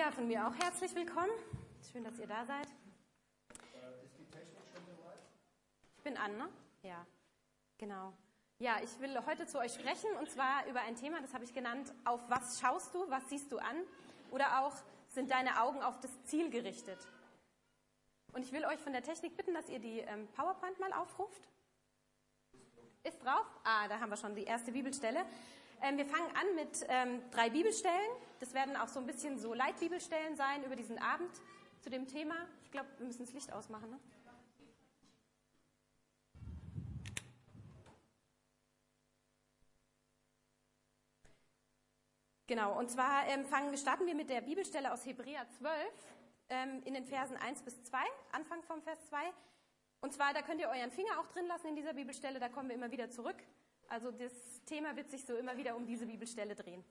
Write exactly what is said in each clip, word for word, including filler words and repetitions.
Ja, von mir auch herzlich willkommen. Schön, dass ihr da seid. Ist die Technik schon bereit? Ich bin Anne. Ja, genau. Ja, ich will heute zu euch sprechen und zwar über ein Thema, das habe ich genannt, auf was schaust du, was siehst du an? Oder auch, sind deine Augen auf das Ziel gerichtet? Und ich will euch von der Technik bitten, dass ihr die ähm, PowerPoint mal aufruft. Ist drauf? Ah, da haben wir schon die erste Bibelstelle. Ähm, wir fangen an mit ähm, drei Bibelstellen. Das werden auch so ein bisschen so Leitbibelstellen sein über diesen Abend zu dem Thema. Ich glaube, wir müssen das Licht ausmachen, ne? Genau, und zwar ähm, fangen, starten wir mit der Bibelstelle aus Hebräer zwölf ähm, in den Versen eins bis zwei, Anfang vom Vers zwei. Und zwar, da könnt ihr euren Finger auch drin lassen in dieser Bibelstelle, da kommen wir immer wieder zurück. Also das Thema wird sich so immer wieder um diese Bibelstelle drehen.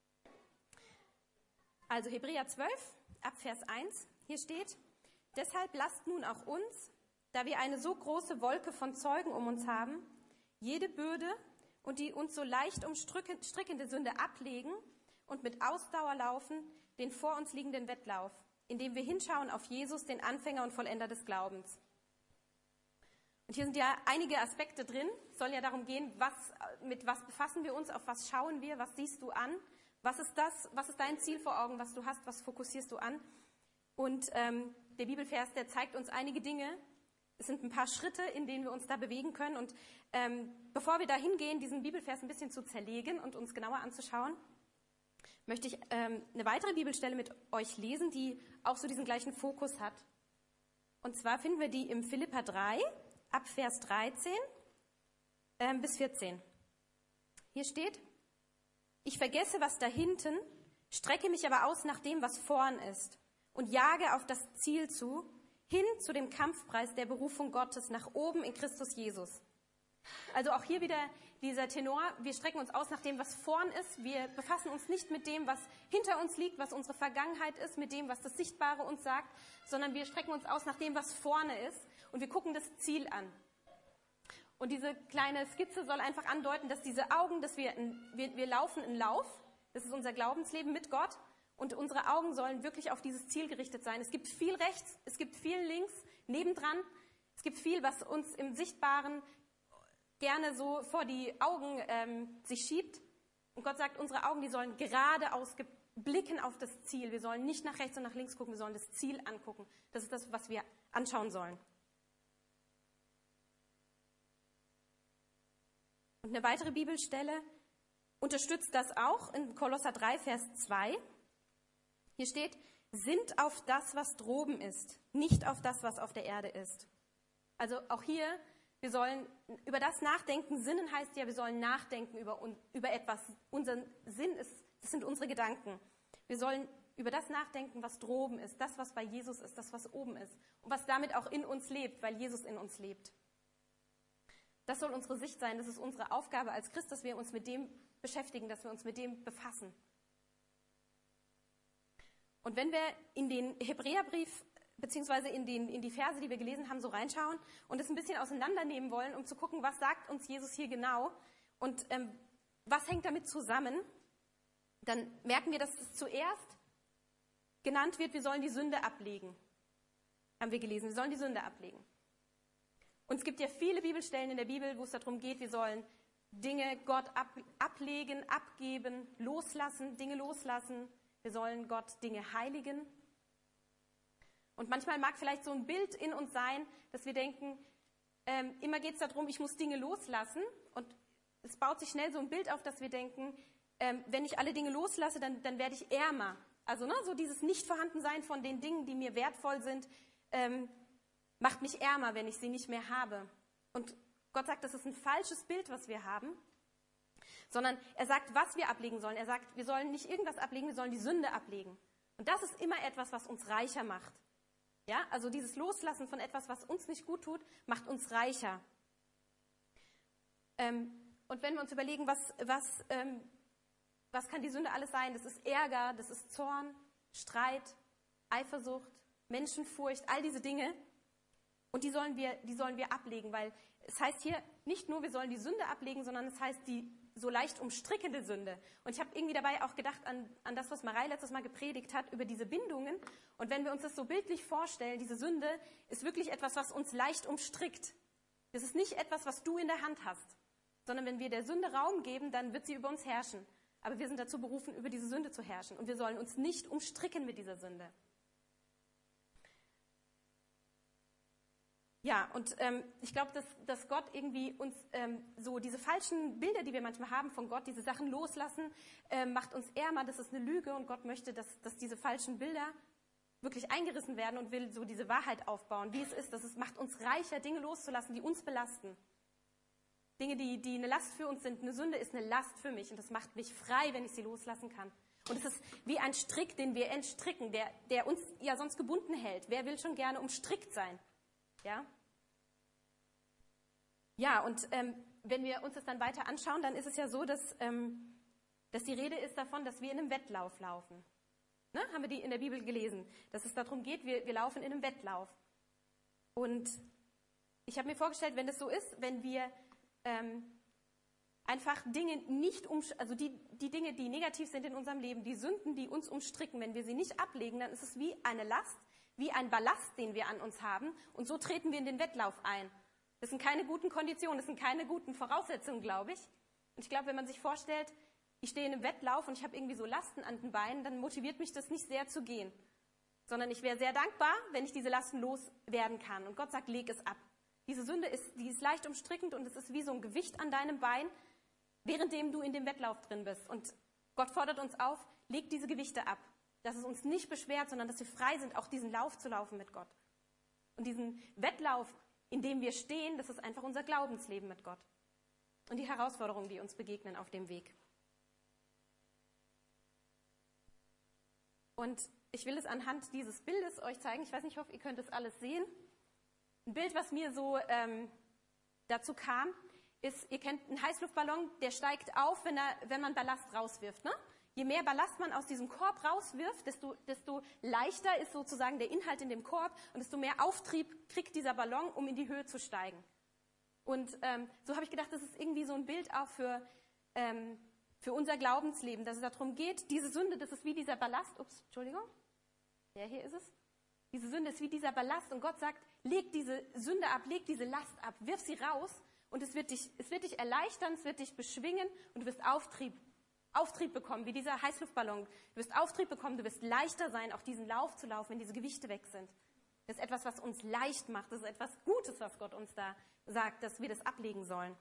Also Hebräer zwölf, ab Vers eins, hier steht: Deshalb lasst nun auch uns, da wir eine so große Wolke von Zeugen um uns haben, jede Bürde und die uns so leicht umstrickende Sünde ablegen und mit Ausdauer laufen, den vor uns liegenden Wettlauf, indem wir hinschauen auf Jesus, den Anfänger und Vollender des Glaubens. Und hier sind ja einige Aspekte drin. Es soll ja darum gehen, was, mit was befassen wir uns, auf was schauen wir, was siehst du an, was ist das, was ist dein Ziel vor Augen, was du hast, was fokussierst du an. Und ähm, der Bibelvers, der zeigt uns einige Dinge. Es sind ein paar Schritte, in denen wir uns da bewegen können. Und ähm, bevor wir da hingehen, diesen Bibelvers ein bisschen zu zerlegen und uns genauer anzuschauen, möchte ich ähm, eine weitere Bibelstelle mit euch lesen, die auch so diesen gleichen Fokus hat. Und zwar finden wir die im Philipper drei, ab Vers dreizehn ähm, bis vierzehn. Hier steht: Ich vergesse, was da hinten, strecke mich aber aus nach dem, was vorn ist und jage auf das Ziel zu, hin zu dem Kampfpreis der Berufung Gottes nach oben in Christus Jesus. Also auch hier wieder dieser Tenor, wir strecken uns aus nach dem, was vorn ist. Wir befassen uns nicht mit dem, was hinter uns liegt, was unsere Vergangenheit ist, mit dem, was das Sichtbare uns sagt, sondern wir strecken uns aus nach dem, was vorne ist und wir gucken das Ziel an. Und diese kleine Skizze soll einfach andeuten, dass diese Augen, dass wir, wir, wir laufen in Lauf, das ist unser Glaubensleben mit Gott, und unsere Augen sollen wirklich auf dieses Ziel gerichtet sein. Es gibt viel rechts, es gibt viel links, nebendran, es gibt viel, was uns im Sichtbaren gerne so vor die Augen ähm, sich schiebt. Und Gott sagt, unsere Augen, die sollen geradeaus blicken auf das Ziel. Wir sollen nicht nach rechts und nach links gucken, wir sollen das Ziel angucken. Das ist das, was wir anschauen sollen. Und eine weitere Bibelstelle unterstützt das auch in Kolosser drei, Vers zwei. Hier steht: Sinnt auf das, was droben ist, nicht auf das, was auf der Erde ist. Also auch hier, wir sollen über das nachdenken. Sinnen heißt ja, wir sollen nachdenken über, über etwas. Unser Sinn ist, das sind unsere Gedanken. Wir sollen über das nachdenken, was droben ist, das, was bei Jesus ist, das, was oben ist und was damit auch in uns lebt, weil Jesus in uns lebt. Das soll unsere Sicht sein, das ist unsere Aufgabe als Christ, dass wir uns mit dem beschäftigen, dass wir uns mit dem befassen. Und wenn wir in den Hebräerbrief beziehungsweise in, den, in die Verse, die wir gelesen haben, so reinschauen und es ein bisschen auseinandernehmen wollen, um zu gucken, was sagt uns Jesus hier genau und ähm, was hängt damit zusammen, dann merken wir, dass es zuerst genannt wird, wir sollen die Sünde ablegen. Haben wir gelesen, wir sollen die Sünde ablegen. Und es gibt ja viele Bibelstellen in der Bibel, wo es darum geht, wir sollen Dinge Gott ab, ablegen, abgeben, loslassen, Dinge loslassen. Wir sollen Gott Dinge heiligen. Und manchmal mag vielleicht so ein Bild in uns sein, dass wir denken, ähm, immer geht es darum, ich muss Dinge loslassen. Und es baut sich schnell so ein Bild auf, dass wir denken, ähm, wenn ich alle Dinge loslasse, dann, dann werde ich ärmer. Also ne, so dieses Nichtvorhandensein von den Dingen, die mir wertvoll sind, ähm, macht mich ärmer, wenn ich sie nicht mehr habe. Und Gott sagt, das ist ein falsches Bild, was wir haben. Sondern er sagt, was wir ablegen sollen. Er sagt, wir sollen nicht irgendwas ablegen, wir sollen die Sünde ablegen. Und das ist immer etwas, was uns reicher macht. Ja, also dieses Loslassen von etwas, was uns nicht gut tut, macht uns reicher. Ähm, und wenn wir uns überlegen, was, was, ähm, was kann die Sünde alles sein? Das ist Ärger, das ist Zorn, Streit, Eifersucht, Menschenfurcht, all diese Dinge. Und die sollen wir, die sollen wir ablegen, weil es heißt hier nicht nur, wir sollen die Sünde ablegen, sondern es heißt, die so leicht umstrickende Sünde. Und ich habe irgendwie dabei auch gedacht an, an das, was Marei letztes Mal gepredigt hat, über diese Bindungen. Und wenn wir uns das so bildlich vorstellen, diese Sünde ist wirklich etwas, was uns leicht umstrickt. Das ist nicht etwas, was du in der Hand hast, sondern wenn wir der Sünde Raum geben, dann wird sie über uns herrschen. Aber wir sind dazu berufen, über diese Sünde zu herrschen. Und wir sollen uns nicht umstricken mit dieser Sünde. Ja, und ähm, ich glaube, dass, dass Gott irgendwie uns ähm, so diese falschen Bilder, die wir manchmal haben von Gott, diese Sachen loslassen, ähm, macht uns ärmer, das ist eine Lüge und Gott möchte, dass, dass diese falschen Bilder wirklich eingerissen werden und will so diese Wahrheit aufbauen, wie es ist, dass es macht uns reicher, Dinge loszulassen, die uns belasten. Dinge, die, die eine Last für uns sind. Eine Sünde ist eine Last für mich und das macht mich frei, wenn ich sie loslassen kann. Und es ist wie ein Strick, den wir entstricken, der, der uns ja sonst gebunden hält. Wer will schon gerne umstrickt sein? Ja, ja und ähm, wenn wir uns das dann weiter anschauen, dann ist es ja so, dass, ähm, dass die Rede ist davon, dass wir in einem Wettlauf laufen. Ne? Haben wir die in der Bibel gelesen, dass es darum geht, wir, wir laufen in einem Wettlauf. Und ich habe mir vorgestellt, wenn das so ist, wenn wir ähm, einfach Dinge nicht, um, also die, die Dinge, die negativ sind in unserem Leben, die Sünden, die uns umstricken, wenn wir sie nicht ablegen, dann ist es wie eine Last, wie ein Ballast, den wir an uns haben. Und so treten wir in den Wettlauf ein. Das sind keine guten Konditionen, das sind keine guten Voraussetzungen, glaube ich. Und ich glaube, wenn man sich vorstellt, ich stehe in einem Wettlauf und ich habe irgendwie so Lasten an den Beinen, dann motiviert mich das nicht sehr zu gehen. Sondern ich wäre sehr dankbar, wenn ich diese Lasten loswerden kann. Und Gott sagt, leg es ab. Diese Sünde ist, die ist leicht umstrickend und es ist wie so ein Gewicht an deinem Bein, währenddem du in dem Wettlauf drin bist. Und Gott fordert uns auf, leg diese Gewichte ab. Dass es uns nicht beschwert, sondern dass wir frei sind, auch diesen Lauf zu laufen mit Gott. Und diesen Wettlauf, in dem wir stehen, das ist einfach unser Glaubensleben mit Gott. Und die Herausforderungen, die uns begegnen auf dem Weg. Und ich will es anhand dieses Bildes euch zeigen. Ich weiß nicht, ich hoffe, ihr könnt es alles sehen. Ein Bild, was mir so ähm, dazu kam, ist, ihr kennt einen Heißluftballon, der steigt auf, wenn, er, wenn man Ballast rauswirft, ne? Je mehr Ballast man aus diesem Korb rauswirft, desto, desto leichter ist sozusagen der Inhalt in dem Korb und desto mehr Auftrieb kriegt dieser Ballon, um in die Höhe zu steigen. Und ähm, so habe ich gedacht, das ist irgendwie so ein Bild auch für, ähm, für unser Glaubensleben, dass es darum geht, diese Sünde, das ist wie dieser Ballast, ups, Entschuldigung, ja, hier ist es. Diese Sünde ist wie dieser Ballast und Gott sagt, leg diese Sünde ab, leg diese Last ab, wirf sie raus und es wird dich, es wird dich erleichtern, es wird dich beschwingen und du wirst Auftrieb Auftrieb bekommen, wie dieser Heißluftballon. Du wirst Auftrieb bekommen, du wirst leichter sein, auch diesen Lauf zu laufen, wenn diese Gewichte weg sind. Das ist etwas, was uns leicht macht. Das ist etwas Gutes, was Gott uns da sagt, dass wir das ablegen sollen.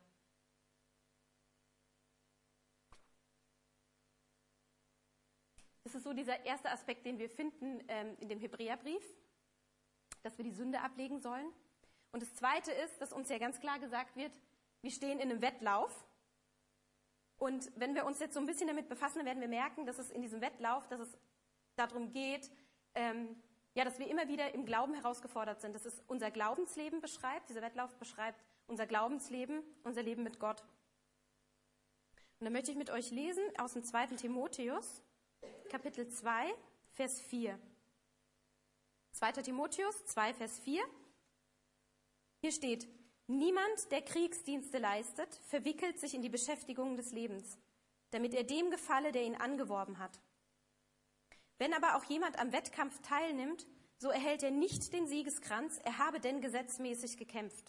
Das ist so dieser erste Aspekt, den wir finden ähm, in dem Hebräerbrief, dass wir die Sünde ablegen sollen. Und das Zweite ist, dass uns ja ganz klar gesagt wird, wir stehen in einem Wettlauf. Und wenn wir uns jetzt so ein bisschen damit befassen, dann werden wir merken, dass es in diesem Wettlauf, dass es darum geht, ähm, ja, dass wir immer wieder im Glauben herausgefordert sind, dass es unser Glaubensleben beschreibt. Dieser Wettlauf beschreibt unser Glaubensleben, unser Leben mit Gott. Und dann möchte ich mit euch lesen aus dem zweiten Timotheus, Kapitel zwei, Vers vier. zweiter Timotheus zwei, Vers vier. Hier steht: Niemand, der Kriegsdienste leistet, verwickelt sich in die Beschäftigungen des Lebens, damit er dem gefalle, der ihn angeworben hat. Wenn aber auch jemand am Wettkampf teilnimmt, so erhält er nicht den Siegeskranz, er habe denn gesetzmäßig gekämpft.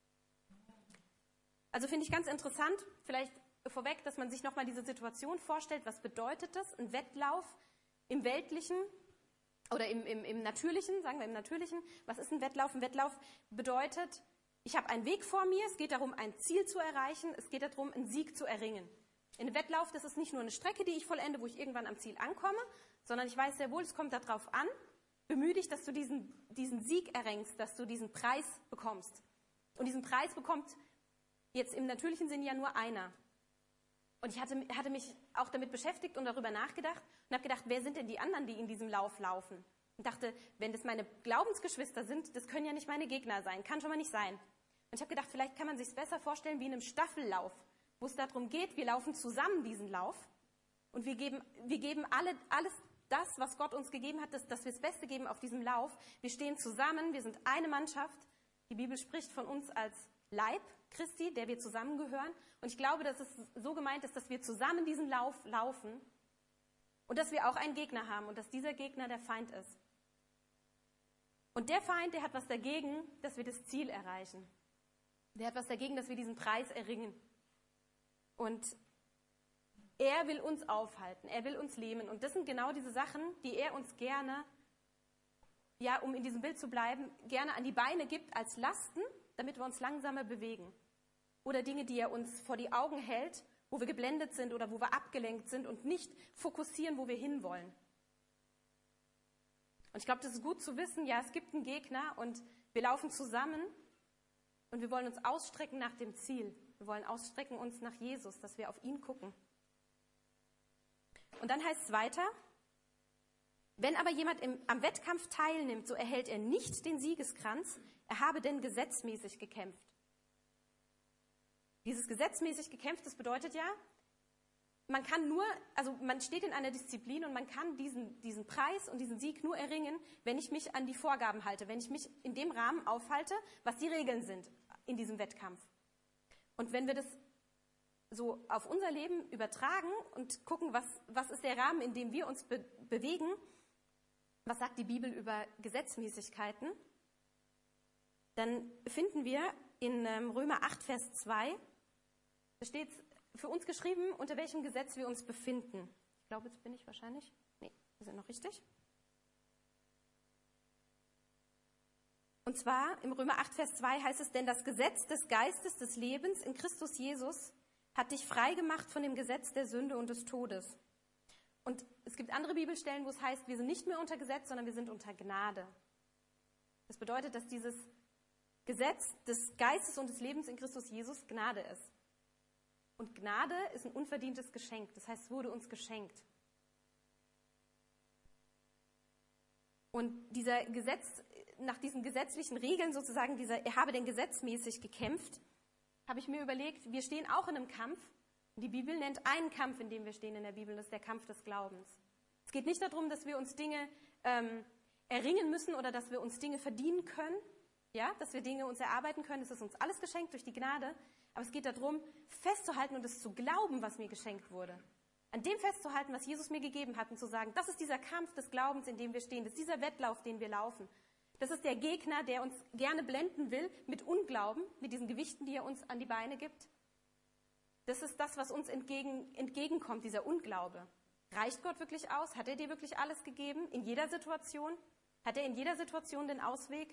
Also finde ich ganz interessant, vielleicht vorweg, dass man sich nochmal diese Situation vorstellt, was bedeutet das, ein Wettlauf im Weltlichen oder im, im, im Natürlichen, sagen wir im Natürlichen, was ist ein Wettlauf? Ein Wettlauf bedeutet, ich habe einen Weg vor mir, es geht darum, ein Ziel zu erreichen, es geht darum, einen Sieg zu erringen. In einem Wettlauf, das ist nicht nur eine Strecke, die ich vollende, wo ich irgendwann am Ziel ankomme, sondern ich weiß sehr wohl, es kommt darauf an, bemühe dich, dass du diesen, diesen Sieg erringst, dass du diesen Preis bekommst. Und diesen Preis bekommt jetzt im natürlichen Sinn ja nur einer. Und ich hatte, hatte mich auch damit beschäftigt und darüber nachgedacht und habe gedacht, wer sind denn die anderen, die in diesem Lauf laufen? Und dachte, wenn das meine Glaubensgeschwister sind, das können ja nicht meine Gegner sein, kann schon mal nicht sein. Und ich habe gedacht, vielleicht kann man sich es besser vorstellen wie in einem Staffellauf, wo es darum geht, wir laufen zusammen diesen Lauf und wir geben, wir geben alle, alles das, was Gott uns gegeben hat, dass, dass wir das Beste geben auf diesem Lauf. Wir stehen zusammen, wir sind eine Mannschaft. Die Bibel spricht von uns als Leib Christi, der wir zusammengehören. Und ich glaube, dass es so gemeint ist, dass wir zusammen diesen Lauf laufen und dass wir auch einen Gegner haben und dass dieser Gegner der Feind ist. Und der Feind, der hat was dagegen, dass wir das Ziel erreichen. Der hat was dagegen, dass wir diesen Preis erringen. Und er will uns aufhalten, er will uns lähmen. Und das sind genau diese Sachen, die er uns gerne, ja, um in diesem Bild zu bleiben, gerne an die Beine gibt als Lasten, damit wir uns langsamer bewegen. Oder Dinge, die er uns vor die Augen hält, wo wir geblendet sind oder wo wir abgelenkt sind und nicht fokussieren, wo wir hinwollen. Und ich glaube, das ist gut zu wissen, ja, es gibt einen Gegner und wir laufen zusammen und wir wollen uns ausstrecken nach dem Ziel. Wir wollen ausstrecken uns nach Jesus, dass wir auf ihn gucken. Und dann heißt es weiter, wenn aber jemand im, am Wettkampf teilnimmt, so erhält er nicht den Siegeskranz, er habe denn gesetzmäßig gekämpft. Dieses gesetzmäßig gekämpft, das bedeutet ja, man kann nur, also man steht in einer Disziplin und man kann diesen, diesen Preis und diesen Sieg nur erringen, wenn ich mich an die Vorgaben halte, wenn ich mich in dem Rahmen aufhalte, was die Regeln sind in diesem Wettkampf. Und wenn wir das so auf unser Leben übertragen und gucken, was, was ist der Rahmen, in dem wir uns be- bewegen, was sagt die Bibel über Gesetzmäßigkeiten, dann finden wir in ähm, Römer acht, Vers zwei, da steht für uns geschrieben, unter welchem Gesetz wir uns befinden. Ich glaube, jetzt bin ich wahrscheinlich, nee, wir sind noch richtig. Und zwar im Römer acht, Vers zwei heißt es, denn das Gesetz des Geistes des Lebens in Christus Jesus hat dich frei gemacht von dem Gesetz der Sünde und des Todes. Und es gibt andere Bibelstellen, wo es heißt, wir sind nicht mehr unter Gesetz, sondern wir sind unter Gnade. Das bedeutet, dass dieses Gesetz des Geistes und des Lebens in Christus Jesus Gnade ist. Und Gnade ist ein unverdientes Geschenk. Das heißt, es wurde uns geschenkt. Und dieser Gesetz, nach diesen gesetzlichen Regeln sozusagen, dieser, er habe denn gesetzmäßig gekämpft, habe ich mir überlegt, wir stehen auch in einem Kampf. Die Bibel nennt einen Kampf, in dem wir stehen in der Bibel, das ist der Kampf des Glaubens. Es geht nicht darum, dass wir uns Dinge ähm, erringen müssen oder dass wir uns Dinge verdienen können, ja, dass wir Dinge uns erarbeiten können. Es ist uns alles geschenkt durch die Gnade. Aber es geht darum, festzuhalten und es zu glauben, was mir geschenkt wurde. An dem festzuhalten, was Jesus mir gegeben hat und zu sagen, das ist dieser Kampf des Glaubens, in dem wir stehen. Das ist dieser Wettlauf, den wir laufen. Das ist der Gegner, der uns gerne blenden will mit Unglauben, mit diesen Gewichten, die er uns an die Beine gibt. Das ist das, was uns entgegen, entgegenkommt, dieser Unglaube. Reicht Gott wirklich aus? Hat er dir wirklich alles gegeben? In jeder Situation? Hat er in jeder Situation den Ausweg?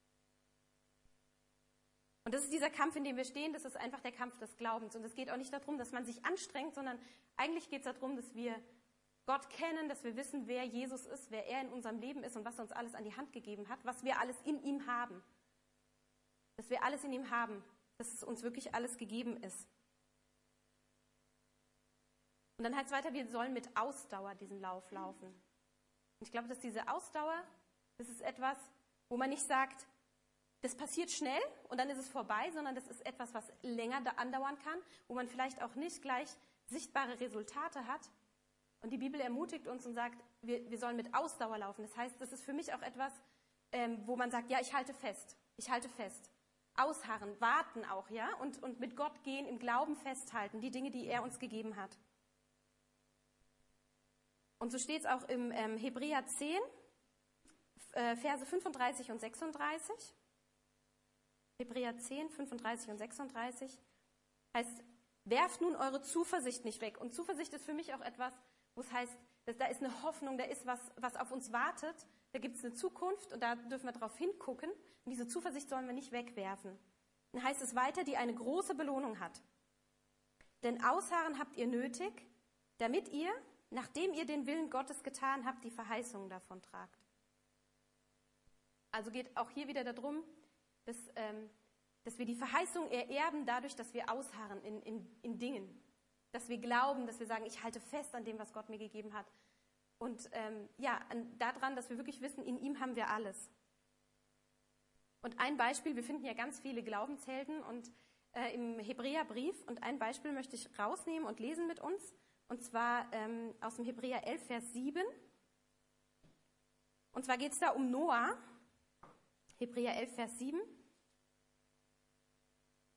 Und das ist dieser Kampf, in dem wir stehen, das ist einfach der Kampf des Glaubens. Und es geht auch nicht darum, dass man sich anstrengt, sondern eigentlich geht es darum, dass wir Gott kennen, dass wir wissen, wer Jesus ist, wer er in unserem Leben ist und was er uns alles an die Hand gegeben hat, was wir alles in ihm haben. Dass wir alles in ihm haben, dass es uns wirklich alles gegeben ist. Und dann heißt es weiter, wir sollen mit Ausdauer diesen Lauf laufen. Und ich glaube, dass diese Ausdauer, das ist etwas, wo man nicht sagt, das passiert schnell und dann ist es vorbei, sondern das ist etwas, was länger andauern kann, wo man vielleicht auch nicht gleich sichtbare Resultate hat. Und die Bibel ermutigt uns und sagt, wir, wir sollen mit Ausdauer laufen. Das heißt, das ist für mich auch etwas, ähm, wo man sagt, ja, ich halte fest, ich halte fest. Ausharren, warten auch, ja, und, und mit Gott gehen, im Glauben festhalten, die Dinge, die er uns gegeben hat. Und so steht es auch im ähm, Hebräer zehn, äh, Verse fünfunddreißig und sechsunddreißig. Hebräer zehn, fünfunddreißig und sechsunddreißig heißt, werft nun eure Zuversicht nicht weg. Und Zuversicht ist für mich auch etwas, wo es heißt, dass da ist eine Hoffnung, da ist was, was auf uns wartet, da gibt es eine Zukunft und da dürfen wir drauf hingucken. Und diese Zuversicht sollen wir nicht wegwerfen. Dann heißt es weiter, die eine große Belohnung hat. Denn Ausharren habt ihr nötig, damit ihr, nachdem ihr den Willen Gottes getan habt, die Verheißungen davon tragt. Also geht auch hier wieder darum, dass, ähm, dass wir die Verheißung ererben dadurch, dass wir ausharren in, in, in Dingen. Dass wir glauben, dass wir sagen, ich halte fest an dem, was Gott mir gegeben hat. Und ähm, ja, an, daran, dass wir wirklich wissen, in ihm haben wir alles. Und ein Beispiel, wir finden ja ganz viele Glaubenshelden und äh, im Hebräerbrief. Und ein Beispiel möchte ich rausnehmen und lesen mit uns. Und zwar ähm, aus dem Hebräer elf, Vers sieben. Und zwar geht es da um Noah. Hebräer elf, Vers sieben.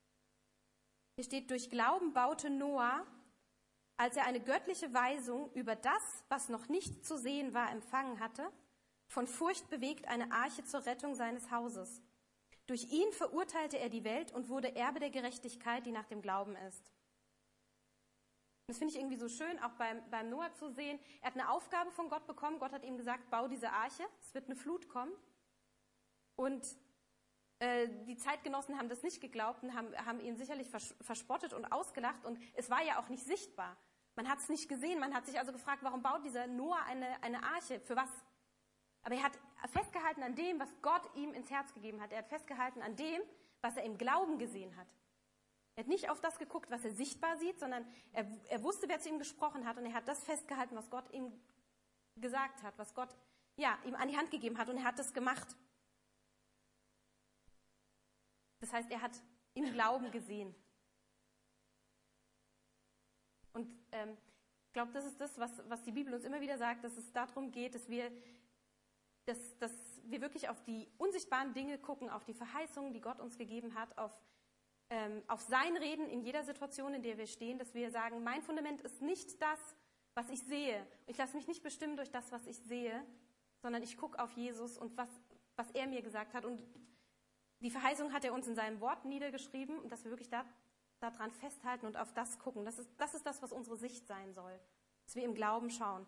Hier steht, durch Glauben baute Noah, als er eine göttliche Weisung über das, was noch nicht zu sehen war, empfangen hatte, von Furcht bewegt eine Arche zur Rettung seines Hauses. Durch ihn verurteilte er die Welt und wurde Erbe der Gerechtigkeit, die nach dem Glauben ist. Das finde ich irgendwie so schön, auch beim, beim Noah zu sehen. Er hat eine Aufgabe von Gott bekommen. Gott hat ihm gesagt, bau diese Arche, es wird eine Flut kommen. Und äh, die Zeitgenossen haben das nicht geglaubt und haben, haben ihn sicherlich vers- verspottet und ausgelacht. Und es war ja auch nicht sichtbar. Man hat es nicht gesehen. Man hat sich also gefragt, warum baut dieser Noah eine, eine Arche? Für was? Aber er hat festgehalten an dem, was Gott ihm ins Herz gegeben hat. Er hat festgehalten an dem, was er im Glauben gesehen hat. Er hat nicht auf das geguckt, was er sichtbar sieht, sondern er, er wusste, wer zu ihm gesprochen hat, und er hat das festgehalten, was Gott ihm gesagt hat, was Gott ja, ihm an die Hand gegeben hat, und er hat das gemacht. Das heißt, er hat im Glauben gesehen. Und ähm, ich glaube, das ist das, was, was die Bibel uns immer wieder sagt, dass es darum geht, dass wir, dass, dass wir wirklich auf die unsichtbaren Dinge gucken, auf die Verheißungen, die Gott uns gegeben hat, auf auf sein Reden in jeder Situation, in der wir stehen, dass wir sagen, mein Fundament ist nicht das, was ich sehe. Ich lasse mich nicht bestimmen durch das, was ich sehe, sondern ich gucke auf Jesus und was, was er mir gesagt hat. Und die Verheißung hat er uns in seinem Wort niedergeschrieben, und dass wir wirklich da, daran festhalten und auf das gucken. Das ist, das ist das, was unsere Sicht sein soll, dass wir im Glauben schauen.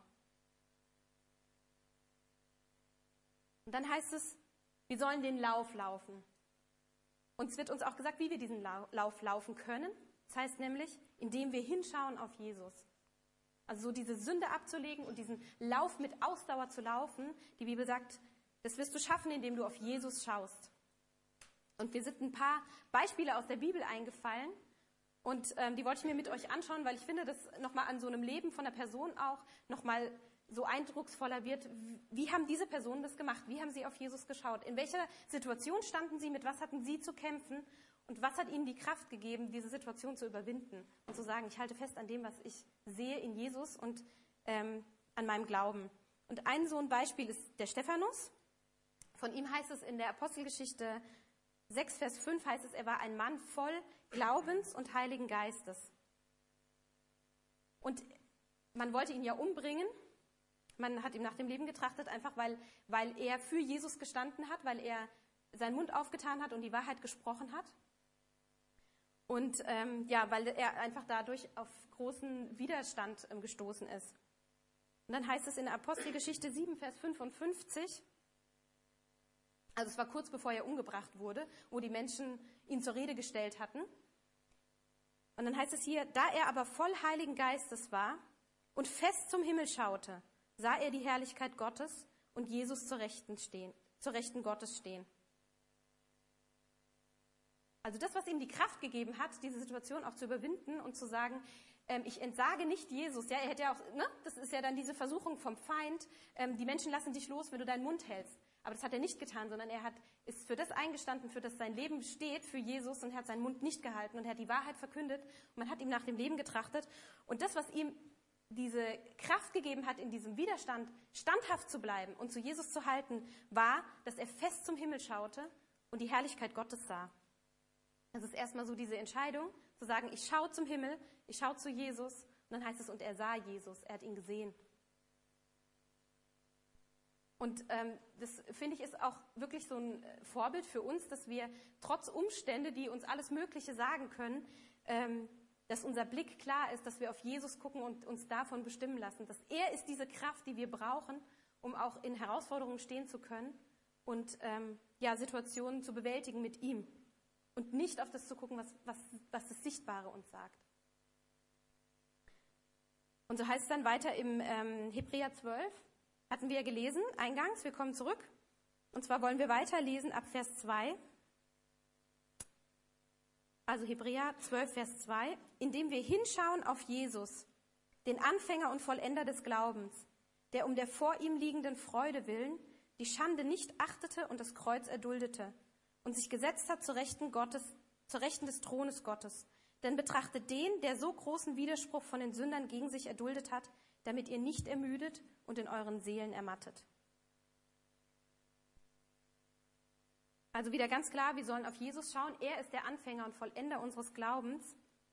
Und dann heißt es, wir sollen den Lauf laufen. Und es wird uns auch gesagt, wie wir diesen Lauf laufen können. Das heißt nämlich, indem wir hinschauen auf Jesus. Also so diese Sünde abzulegen und diesen Lauf mit Ausdauer zu laufen. Die Bibel sagt, das wirst du schaffen, indem du auf Jesus schaust. Und mir sind ein paar Beispiele aus der Bibel eingefallen. Und ähm, die wollte ich mir mit euch anschauen, weil ich finde, dass nochmal an so einem Leben von einer Person auch nochmal so eindrucksvoller wird. Wie haben diese Personen das gemacht? Wie haben sie auf Jesus geschaut? In welcher Situation standen sie? Mit was hatten sie zu kämpfen? Und was hat ihnen die Kraft gegeben, diese Situation zu überwinden? Und zu sagen, ich halte fest an dem, was ich sehe in Jesus und ähm, an meinem Glauben. Und ein so ein Beispiel ist der Stephanus. Von ihm heißt es in der Apostelgeschichte sechs, Vers fünf, heißt es, er war ein Mann voll Glaubens und Heiligen Geistes. Und man wollte ihn ja umbringen. Man hat ihm nach dem Leben getrachtet, einfach weil, weil er für Jesus gestanden hat, weil er seinen Mund aufgetan hat und die Wahrheit gesprochen hat. Und ähm, ja, weil er einfach dadurch auf großen Widerstand ähm, gestoßen ist. Und dann heißt es in der Apostelgeschichte sieben, Vers fünfundfünfzig, also es war kurz bevor er umgebracht wurde, wo die Menschen ihn zur Rede gestellt hatten. Und dann heißt es hier, da er aber voll Heiligen Geistes war und fest zum Himmel schaute, sah er die Herrlichkeit Gottes und Jesus zur Rechten stehen, zur Rechten Gottes stehen. Also das, was ihm die Kraft gegeben hat, diese Situation auch zu überwinden und zu sagen, ähm, ich entsage nicht Jesus. Ja, er hätte ja auch, ne, das ist ja dann diese Versuchung vom Feind. Ähm, die Menschen lassen dich los, wenn du deinen Mund hältst. Aber das hat er nicht getan, sondern er hat, ist für das eingestanden, für das sein Leben steht, für Jesus, und er hat seinen Mund nicht gehalten und er hat die Wahrheit verkündet und man hat ihm nach dem Leben getrachtet. Und das, was ihm diese Kraft gegeben hat, in diesem Widerstand standhaft zu bleiben und zu Jesus zu halten, war, dass er fest zum Himmel schaute und die Herrlichkeit Gottes sah. Das ist erstmal so diese Entscheidung, zu sagen, ich schaue zum Himmel, ich schaue zu Jesus, und dann heißt es, und er sah Jesus, er hat ihn gesehen. Und ähm, das, finde ich, ist auch wirklich so ein Vorbild für uns, dass wir trotz Umstände, die uns alles Mögliche sagen können, ähm, dass unser Blick klar ist, dass wir auf Jesus gucken und uns davon bestimmen lassen. Dass er ist diese Kraft, die wir brauchen, um auch in Herausforderungen stehen zu können und ähm, ja, Situationen zu bewältigen mit ihm. Und nicht auf das zu gucken, was, was, was das Sichtbare uns sagt. Und so heißt es dann weiter im ähm, Hebräer zwölf, hatten wir gelesen, eingangs, wir kommen zurück. Und zwar wollen wir weiterlesen ab Vers zwei. Also Hebräer zwölf, Vers zwei, indem wir hinschauen auf Jesus, den Anfänger und Vollender des Glaubens, der um der vor ihm liegenden Freude willen die Schande nicht achtete und das Kreuz erduldete und sich gesetzt hat zur Rechten Gottes, zur Rechten des Thrones Gottes. Denn betrachtet den, der so großen Widerspruch von den Sündern gegen sich erduldet hat, damit ihr nicht ermüdet und in euren Seelen ermattet. Also wieder ganz klar, wir sollen auf Jesus schauen. Er ist der Anfänger und Vollender unseres Glaubens.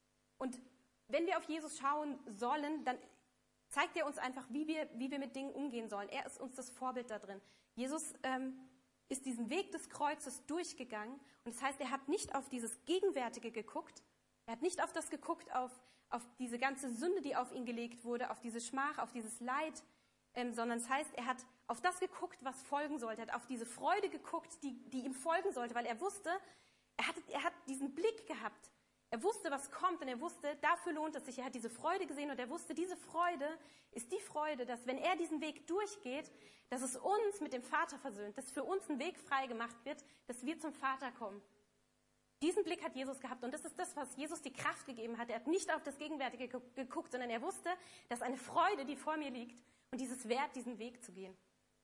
Und wenn wir auf Jesus schauen sollen, dann zeigt er uns einfach, wie wir, wie wir mit Dingen umgehen sollen. Er ist uns das Vorbild da drin. Jesus ähm, ist diesen Weg des Kreuzes durchgegangen. Und das heißt, er hat nicht auf dieses Gegenwärtige geguckt. Er hat nicht auf das geguckt, auf, auf diese ganze Sünde, die auf ihn gelegt wurde, auf diese Schmach, auf dieses Leid, ähm, sondern das heißt, er hat auf das geguckt, was folgen sollte. Er hat auf diese Freude geguckt, die, die ihm folgen sollte, weil er wusste, er hat, er hat diesen Blick gehabt. Er wusste, was kommt, und er wusste, dafür lohnt es sich. Er hat diese Freude gesehen, und er wusste, diese Freude ist die Freude, dass wenn er diesen Weg durchgeht, dass es uns mit dem Vater versöhnt, dass für uns ein Weg frei gemacht wird, dass wir zum Vater kommen. Diesen Blick hat Jesus gehabt, und das ist das, was Jesus die Kraft gegeben hat. Er hat nicht auf das Gegenwärtige geguckt, sondern er wusste, dass eine Freude, die vor mir liegt, und dieses Wert, diesen Weg zu gehen.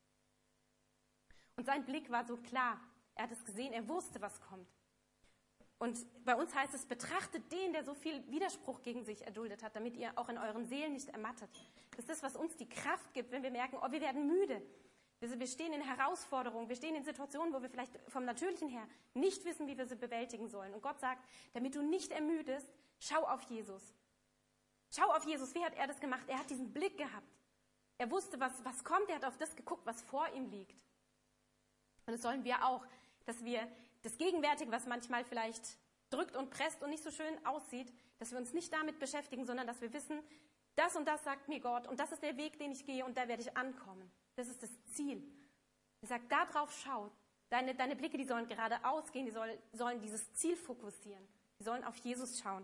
Und sein Blick war so klar. Er hat es gesehen, er wusste, was kommt. Und bei uns heißt es, betrachtet den, der so viel Widerspruch gegen sich erduldet hat, damit ihr auch in euren Seelen nicht ermattet. Das ist das, was uns die Kraft gibt, wenn wir merken, oh, wir werden müde. Wir stehen in Herausforderungen, wir stehen in Situationen, wo wir vielleicht vom Natürlichen her nicht wissen, wie wir sie bewältigen sollen. Und Gott sagt, damit du nicht ermüdest, schau auf Jesus. Schau auf Jesus. Wie hat er das gemacht? Er hat diesen Blick gehabt. Er wusste, was, was kommt. Er hat auf das geguckt, was vor ihm liegt. Und das sollen wir auch, dass wir das Gegenwärtige, was manchmal vielleicht drückt und presst und nicht so schön aussieht, dass wir uns nicht damit beschäftigen, sondern dass wir wissen, das und das sagt mir Gott, und das ist der Weg, den ich gehe, und da werde ich ankommen. Das ist das Ziel. Er sagt, da drauf schau. Deine, deine Blicke, die sollen geradeaus gehen, die soll, sollen dieses Ziel fokussieren. Die sollen auf Jesus schauen.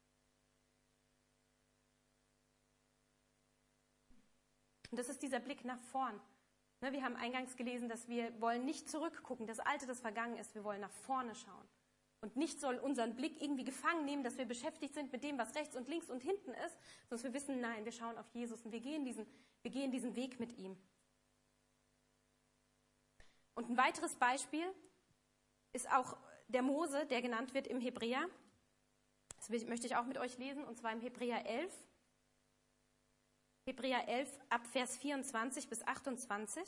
Und das ist dieser Blick nach vorn. Wir haben eingangs gelesen, dass wir wollen nicht zurückgucken, das Alte, das vergangen ist. Wir wollen nach vorne schauen. Und nicht soll unseren Blick irgendwie gefangen nehmen, dass wir beschäftigt sind mit dem, was rechts und links und hinten ist, sondern wir wissen, nein, wir schauen auf Jesus und wir gehen diesen, wir gehen diesen Weg mit ihm. Und ein weiteres Beispiel ist auch der Mose, der genannt wird im Hebräer. Das möchte ich auch mit euch lesen, und zwar im Hebräer elf. Hebräer elf, ab Vers vierundzwanzig bis achtundzwanzig.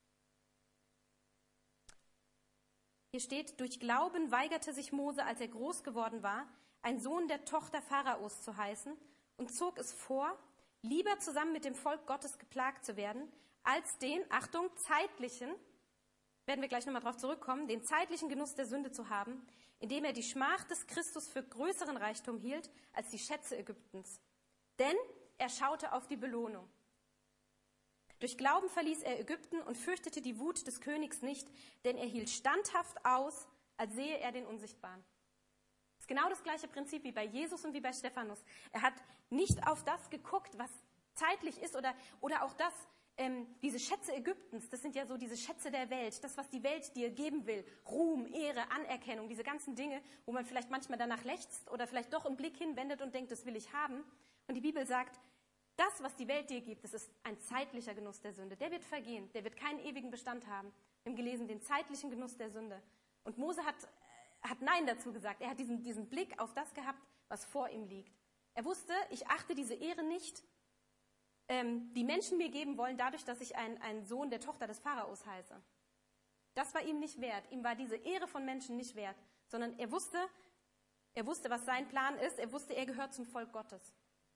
Hier steht, durch Glauben weigerte sich Mose, als er groß geworden war, ein Sohn der Tochter Pharaos zu heißen, und zog es vor, lieber zusammen mit dem Volk Gottes geplagt zu werden, als den, Achtung, zeitlichen, werden wir gleich nochmal drauf zurückkommen, den zeitlichen Genuss der Sünde zu haben, indem er die Schmach des Christus für größeren Reichtum hielt als die Schätze Ägyptens. Denn er schaute auf die Belohnung. Durch Glauben verließ er Ägypten und fürchtete die Wut des Königs nicht, denn er hielt standhaft aus, als sehe er den Unsichtbaren. Das ist genau das gleiche Prinzip wie bei Jesus und wie bei Stephanus. Er hat nicht auf das geguckt, was zeitlich ist, oder, oder auch das, ähm, diese Schätze Ägyptens, das sind ja so diese Schätze der Welt, das, was die Welt dir geben will, Ruhm, Ehre, Anerkennung, diese ganzen Dinge, wo man vielleicht manchmal danach lechzt oder vielleicht doch einen Blick hinwendet und denkt, das will ich haben. Und die Bibel sagt, das, was die Welt dir gibt, das ist ein zeitlicher Genuss der Sünde. Der wird vergehen, der wird keinen ewigen Bestand haben. Wir haben gelesen, den zeitlichen Genuss der Sünde. Und Mose hat, hat Nein dazu gesagt. Er hat diesen, diesen Blick auf das gehabt, was vor ihm liegt. Er wusste, ich achte diese Ehre nicht, ähm, die Menschen mir geben wollen, dadurch, dass ich ein, ein Sohn der Tochter des Pharaos heiße. Das war ihm nicht wert. Ihm war diese Ehre von Menschen nicht wert, sondern er wusste, er wusste, was sein Plan ist. Er wusste, er gehört zum Volk Gottes.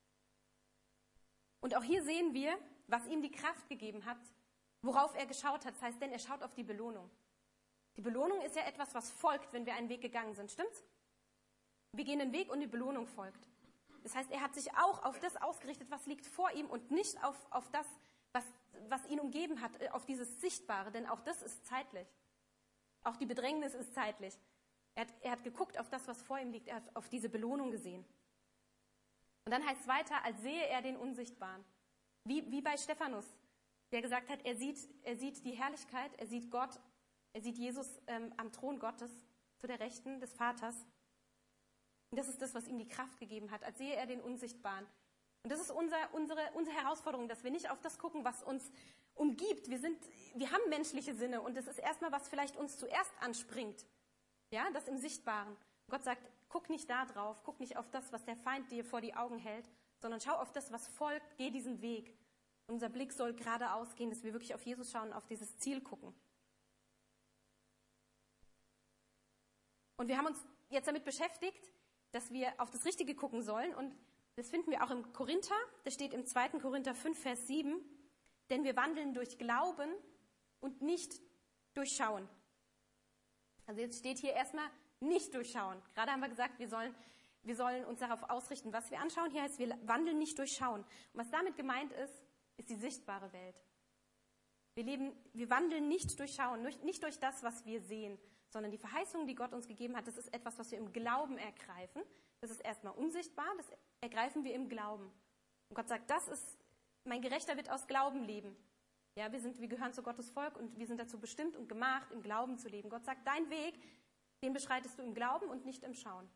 Und auch hier sehen wir, was ihm die Kraft gegeben hat, worauf er geschaut hat. Das heißt, denn er schaut auf die Belohnung. Die Belohnung ist ja etwas, was folgt, wenn wir einen Weg gegangen sind. Stimmt's? Wir gehen den Weg und die Belohnung folgt. Das heißt, er hat sich auch auf das ausgerichtet, was liegt vor ihm, und nicht auf, auf das, was, was ihn umgeben hat, auf dieses Sichtbare. Denn auch das ist zeitlich. Auch die Bedrängnis ist zeitlich. Er hat, er hat geguckt auf das, was vor ihm liegt. Er hat auf diese Belohnung gesehen. Und dann heißt es weiter, als sehe er den Unsichtbaren. Wie, wie bei Stephanus, der gesagt hat, er sieht, er sieht die Herrlichkeit, er sieht Gott, er sieht Jesus ähm, am Thron Gottes, zu der Rechten des Vaters. Und das ist das, was ihm die Kraft gegeben hat, als sehe er den Unsichtbaren. Und das ist unser, unsere, unsere Herausforderung, dass wir nicht auf das gucken, was uns umgibt. Wir, sind, wir haben menschliche Sinne, und das ist erstmal, was vielleicht uns zuerst anspringt. Ja, das im Sichtbaren. Gott sagt, guck nicht da drauf, guck nicht auf das, was der Feind dir vor die Augen hält, sondern schau auf das, was folgt, geh diesen Weg. Unser Blick soll geradeaus gehen, dass wir wirklich auf Jesus schauen und auf dieses Ziel gucken. Und wir haben uns jetzt damit beschäftigt, dass wir auf das Richtige gucken sollen. Und das finden wir auch im Korinther. Das steht im zweiten Korinther fünf, Vers sieben. Denn wir wandeln durch Glauben und nicht durch Schauen. Also jetzt steht hier erstmal nicht durchschauen. Gerade haben wir gesagt, wir sollen, wir sollen uns darauf ausrichten, was wir anschauen. Hier heißt, wir wandeln nicht durch Schauen. Und was damit gemeint ist, ist die sichtbare Welt. Wir leben, wir wandeln nicht durch Schauen, nicht durch das, was wir sehen, sondern die Verheißung, die Gott uns gegeben hat, das ist etwas, was wir im Glauben ergreifen. Das ist erstmal unsichtbar, das ergreifen wir im Glauben. Und Gott sagt, das ist, mein Gerechter wird aus Glauben leben. Ja, wir sind, wir gehören zu Gottes Volk und wir sind dazu bestimmt und gemacht, im Glauben zu leben. Gott sagt, dein Weg, den beschreitest du im Glauben und nicht im Schauen.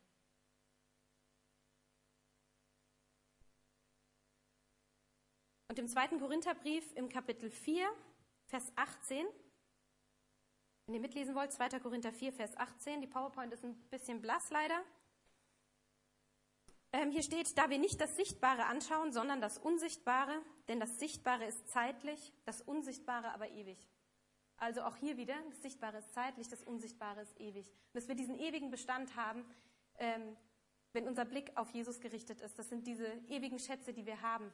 Und im zweiten Korintherbrief im Kapitel vier, Vers achtzehn, wenn ihr mitlesen wollt, zweiter Korinther vier, Vers achtzehn, die PowerPoint ist ein bisschen blass leider. Ähm, hier steht, da wir nicht das Sichtbare anschauen, sondern das Unsichtbare, denn das Sichtbare ist zeitlich, das Unsichtbare aber ewig. Also auch hier wieder, das Sichtbare ist zeitlich, das Unsichtbare ist ewig. Und dass wir diesen ewigen Bestand haben, ähm, wenn unser Blick auf Jesus gerichtet ist. Das sind diese ewigen Schätze, die wir haben.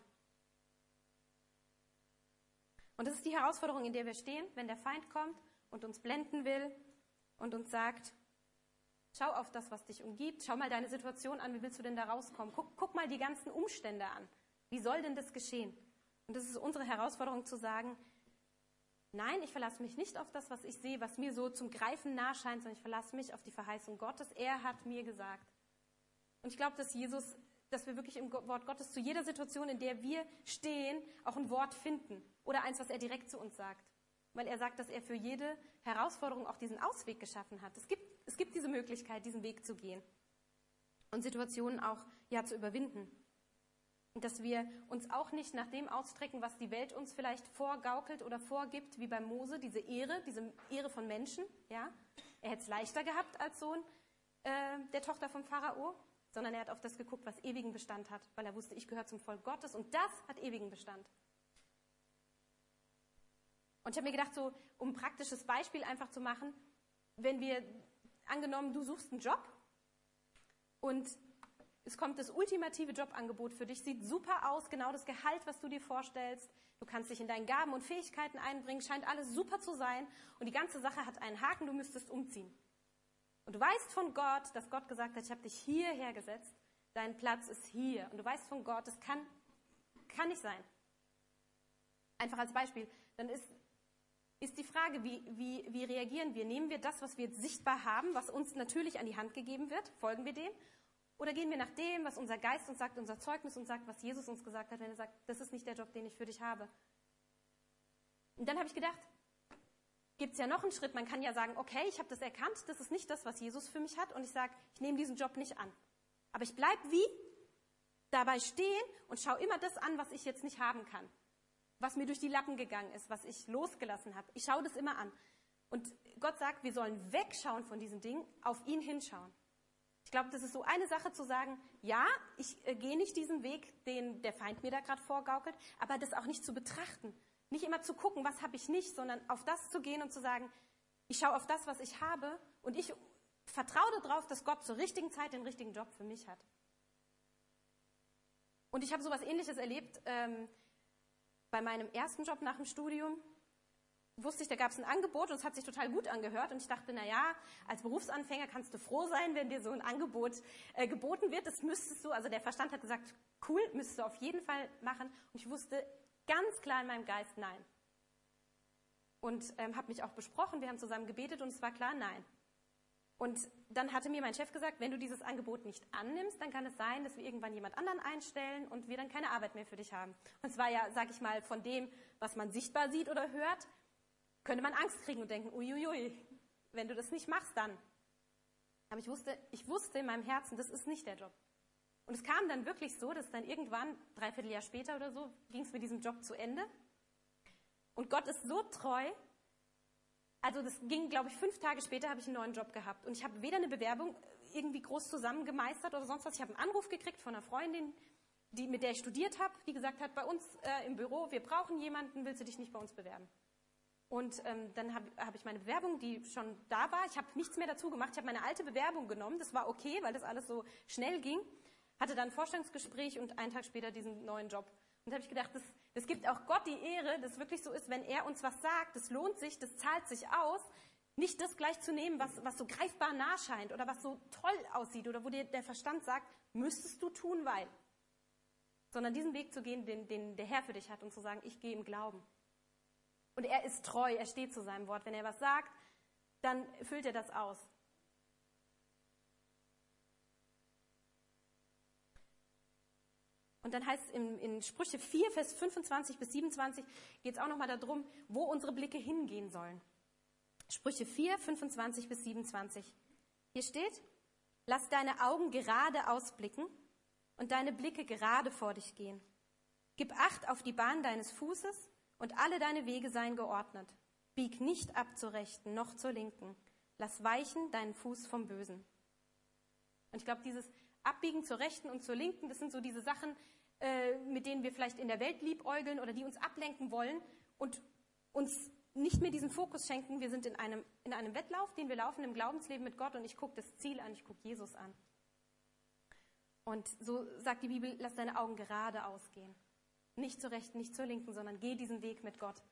Und das ist die Herausforderung, in der wir stehen, wenn der Feind kommt und uns blenden will und uns sagt, schau auf das, was dich umgibt, schau mal deine Situation an, wie willst du denn da rauskommen? Guck, guck mal die ganzen Umstände an. Wie soll denn das geschehen? Und das ist unsere Herausforderung zu sagen, nein, ich verlasse mich nicht auf das, was ich sehe, was mir so zum Greifen nahe scheint, sondern ich verlasse mich auf die Verheißung Gottes. Er hat mir gesagt. Und ich glaube, dass Jesus, dass wir wirklich im Wort Gottes zu jeder Situation, in der wir stehen, auch ein Wort finden. Oder eins, was er direkt zu uns sagt. Weil er sagt, dass er für jede Herausforderung auch diesen Ausweg geschaffen hat. Es gibt, es gibt diese Möglichkeit, diesen Weg zu gehen. Und Situationen auch ja, zu überwinden. Und dass wir uns auch nicht nach dem ausstrecken, was die Welt uns vielleicht vorgaukelt oder vorgibt, wie bei Mose, diese Ehre, diese Ehre von Menschen. Ja? Er hätte es leichter gehabt als Sohn äh, der Tochter vom Pharao, sondern er hat auf das geguckt, was ewigen Bestand hat, weil er wusste, ich gehöre zum Volk Gottes und das hat ewigen Bestand. Und ich habe mir gedacht, so um ein praktisches Beispiel einfach zu machen, wenn wir, angenommen, du suchst einen Job und es kommt das ultimative Jobangebot für dich, sieht super aus, genau das Gehalt, was du dir vorstellst. Du kannst dich in deinen Gaben und Fähigkeiten einbringen, scheint alles super zu sein. Und die ganze Sache hat einen Haken, du müsstest umziehen. Und du weißt von Gott, dass Gott gesagt hat, ich habe dich hierher gesetzt, dein Platz ist hier. Und du weißt von Gott, das kann, kann nicht sein. Einfach als Beispiel. Dann ist, ist die Frage, wie, wie, wie reagieren wir? Nehmen wir das, was wir jetzt sichtbar haben, was uns natürlich an die Hand gegeben wird? Folgen wir dem? Oder gehen wir nach dem, was unser Geist uns sagt, unser Zeugnis uns sagt, was Jesus uns gesagt hat, wenn er sagt, das ist nicht der Job, den ich für dich habe. Und dann habe ich gedacht, gibt es ja noch einen Schritt. Man kann ja sagen, okay, ich habe das erkannt, das ist nicht das, was Jesus für mich hat. Und ich sage, ich nehme diesen Job nicht an. Aber ich bleibe wie? Dabei stehen und schaue immer das an, was ich jetzt nicht haben kann. Was mir durch die Lappen gegangen ist, was ich losgelassen habe. Ich schaue das immer an. Und Gott sagt, wir sollen wegschauen von diesen Dingen, auf ihn hinschauen. Ich glaube, das ist so eine Sache zu sagen, ja, ich äh, gehe nicht diesen Weg, den der Feind mir da gerade vorgaukelt, aber das auch nicht zu betrachten. Nicht immer zu gucken, was habe ich nicht, sondern auf das zu gehen und zu sagen, ich schaue auf das, was ich habe und ich vertraue darauf, dass Gott zur richtigen Zeit den richtigen Job für mich hat. Und ich habe sowas Ähnliches erlebt ähm, bei meinem ersten Job nach dem Studium. Wusste ich, da gab es ein Angebot und es hat sich total gut angehört. Und ich dachte, na ja, als Berufsanfänger kannst du froh sein, wenn dir so ein Angebot äh, geboten wird. Das müsstest du, also der Verstand hat gesagt, cool, müsstest du auf jeden Fall machen. Und ich wusste ganz klar in meinem Geist, nein. Und ähm, habe mich auch besprochen, wir haben zusammen gebetet und es war klar, nein. Und dann hatte mir mein Chef gesagt, wenn du dieses Angebot nicht annimmst, dann kann es sein, dass wir irgendwann jemand anderen einstellen und wir dann keine Arbeit mehr für dich haben. Und es war ja, sag ich mal, von dem, was man sichtbar sieht oder hört, könnte man Angst kriegen und denken, uiuiui, wenn du das nicht machst, dann. Aber ich wusste, ich wusste in meinem Herzen, das ist nicht der Job. Und es kam dann wirklich so, dass dann irgendwann, dreiviertel Jahr später oder so, ging es mit diesem Job zu Ende. Und Gott ist so treu. Also das ging, glaube ich, fünf Tage später habe ich einen neuen Job gehabt. Und ich habe weder eine Bewerbung irgendwie groß zusammengemeistert oder sonst was. Ich habe einen Anruf gekriegt von einer Freundin, die, mit der ich studiert habe, die gesagt hat, bei uns äh, im Büro, wir brauchen jemanden, willst du dich nicht bei uns bewerben? Und ähm, dann habe hab ich meine Bewerbung, die schon da war, ich habe nichts mehr dazu gemacht, ich habe meine alte Bewerbung genommen, das war okay, weil das alles so schnell ging, hatte dann ein Vorstellungsgespräch und einen Tag später diesen neuen Job. Und da habe ich gedacht, das, das gibt auch Gott die Ehre, dass es wirklich so ist, wenn er uns was sagt, das lohnt sich, das zahlt sich aus, nicht das gleich zu nehmen, was, was so greifbar nah scheint oder was so toll aussieht oder wo dir der Verstand sagt, müsstest du tun, weil. Sondern diesen Weg zu gehen, den, den der Herr für dich hat und zu sagen, ich gehe im Glauben. Und er ist treu, er steht zu seinem Wort. Wenn er was sagt, dann füllt er das aus. Und dann heißt es in, in Sprüche vier, Vers fünfundzwanzig bis siebenundzwanzig, geht es auch nochmal darum, wo unsere Blicke hingehen sollen. Sprüche vier, fünfundzwanzig bis siebenundzwanzig. Hier steht, lass deine Augen gerade ausblicken und deine Blicke gerade vor dich gehen. Gib Acht auf die Bahn deines Fußes und alle deine Wege seien geordnet. Bieg nicht ab zur Rechten, noch zur Linken. Lass weichen deinen Fuß vom Bösen. Und ich glaube, dieses Abbiegen zur Rechten und zur Linken, das sind so diese Sachen, äh, mit denen wir vielleicht in der Welt liebäugeln oder die uns ablenken wollen und uns nicht mehr diesen Fokus schenken. Wir sind in einem, in einem Wettlauf, den wir laufen im Glaubensleben mit Gott und ich gucke das Ziel an, ich gucke Jesus an. Und so sagt die Bibel, lass deine Augen gerade ausgehen. Nicht zur Rechten, nicht zur Linken, sondern geh diesen Weg mit Gott.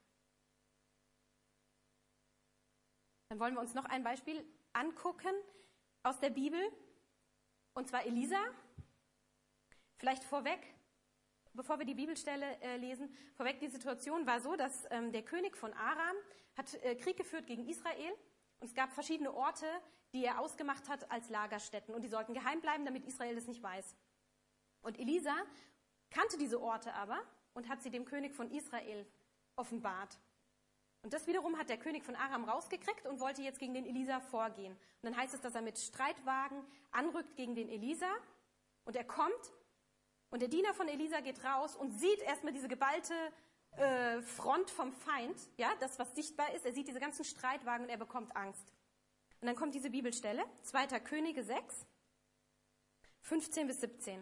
Dann wollen wir uns noch ein Beispiel angucken aus der Bibel, und zwar Elisa. Vielleicht vorweg, bevor wir die Bibelstelle äh, lesen, vorweg, die Situation war so, dass ähm, der König von Aram hat äh, Krieg geführt gegen Israel und es gab verschiedene Orte, die er ausgemacht hat als Lagerstätten und die sollten geheim bleiben, damit Israel es nicht weiß. Und Elisa kannte diese Orte aber und hat sie dem König von Israel offenbart. Und das wiederum hat der König von Aram rausgekriegt und wollte jetzt gegen den Elisa vorgehen. Und dann heißt es, dass er mit Streitwagen anrückt gegen den Elisa und er kommt und der Diener von Elisa geht raus und sieht erstmal diese geballte äh, Front vom Feind, ja, das, was sichtbar ist. Er sieht diese ganzen Streitwagen und er bekommt Angst. Und dann kommt diese Bibelstelle, zweiter Könige sechs, fünfzehn bis siebzehn.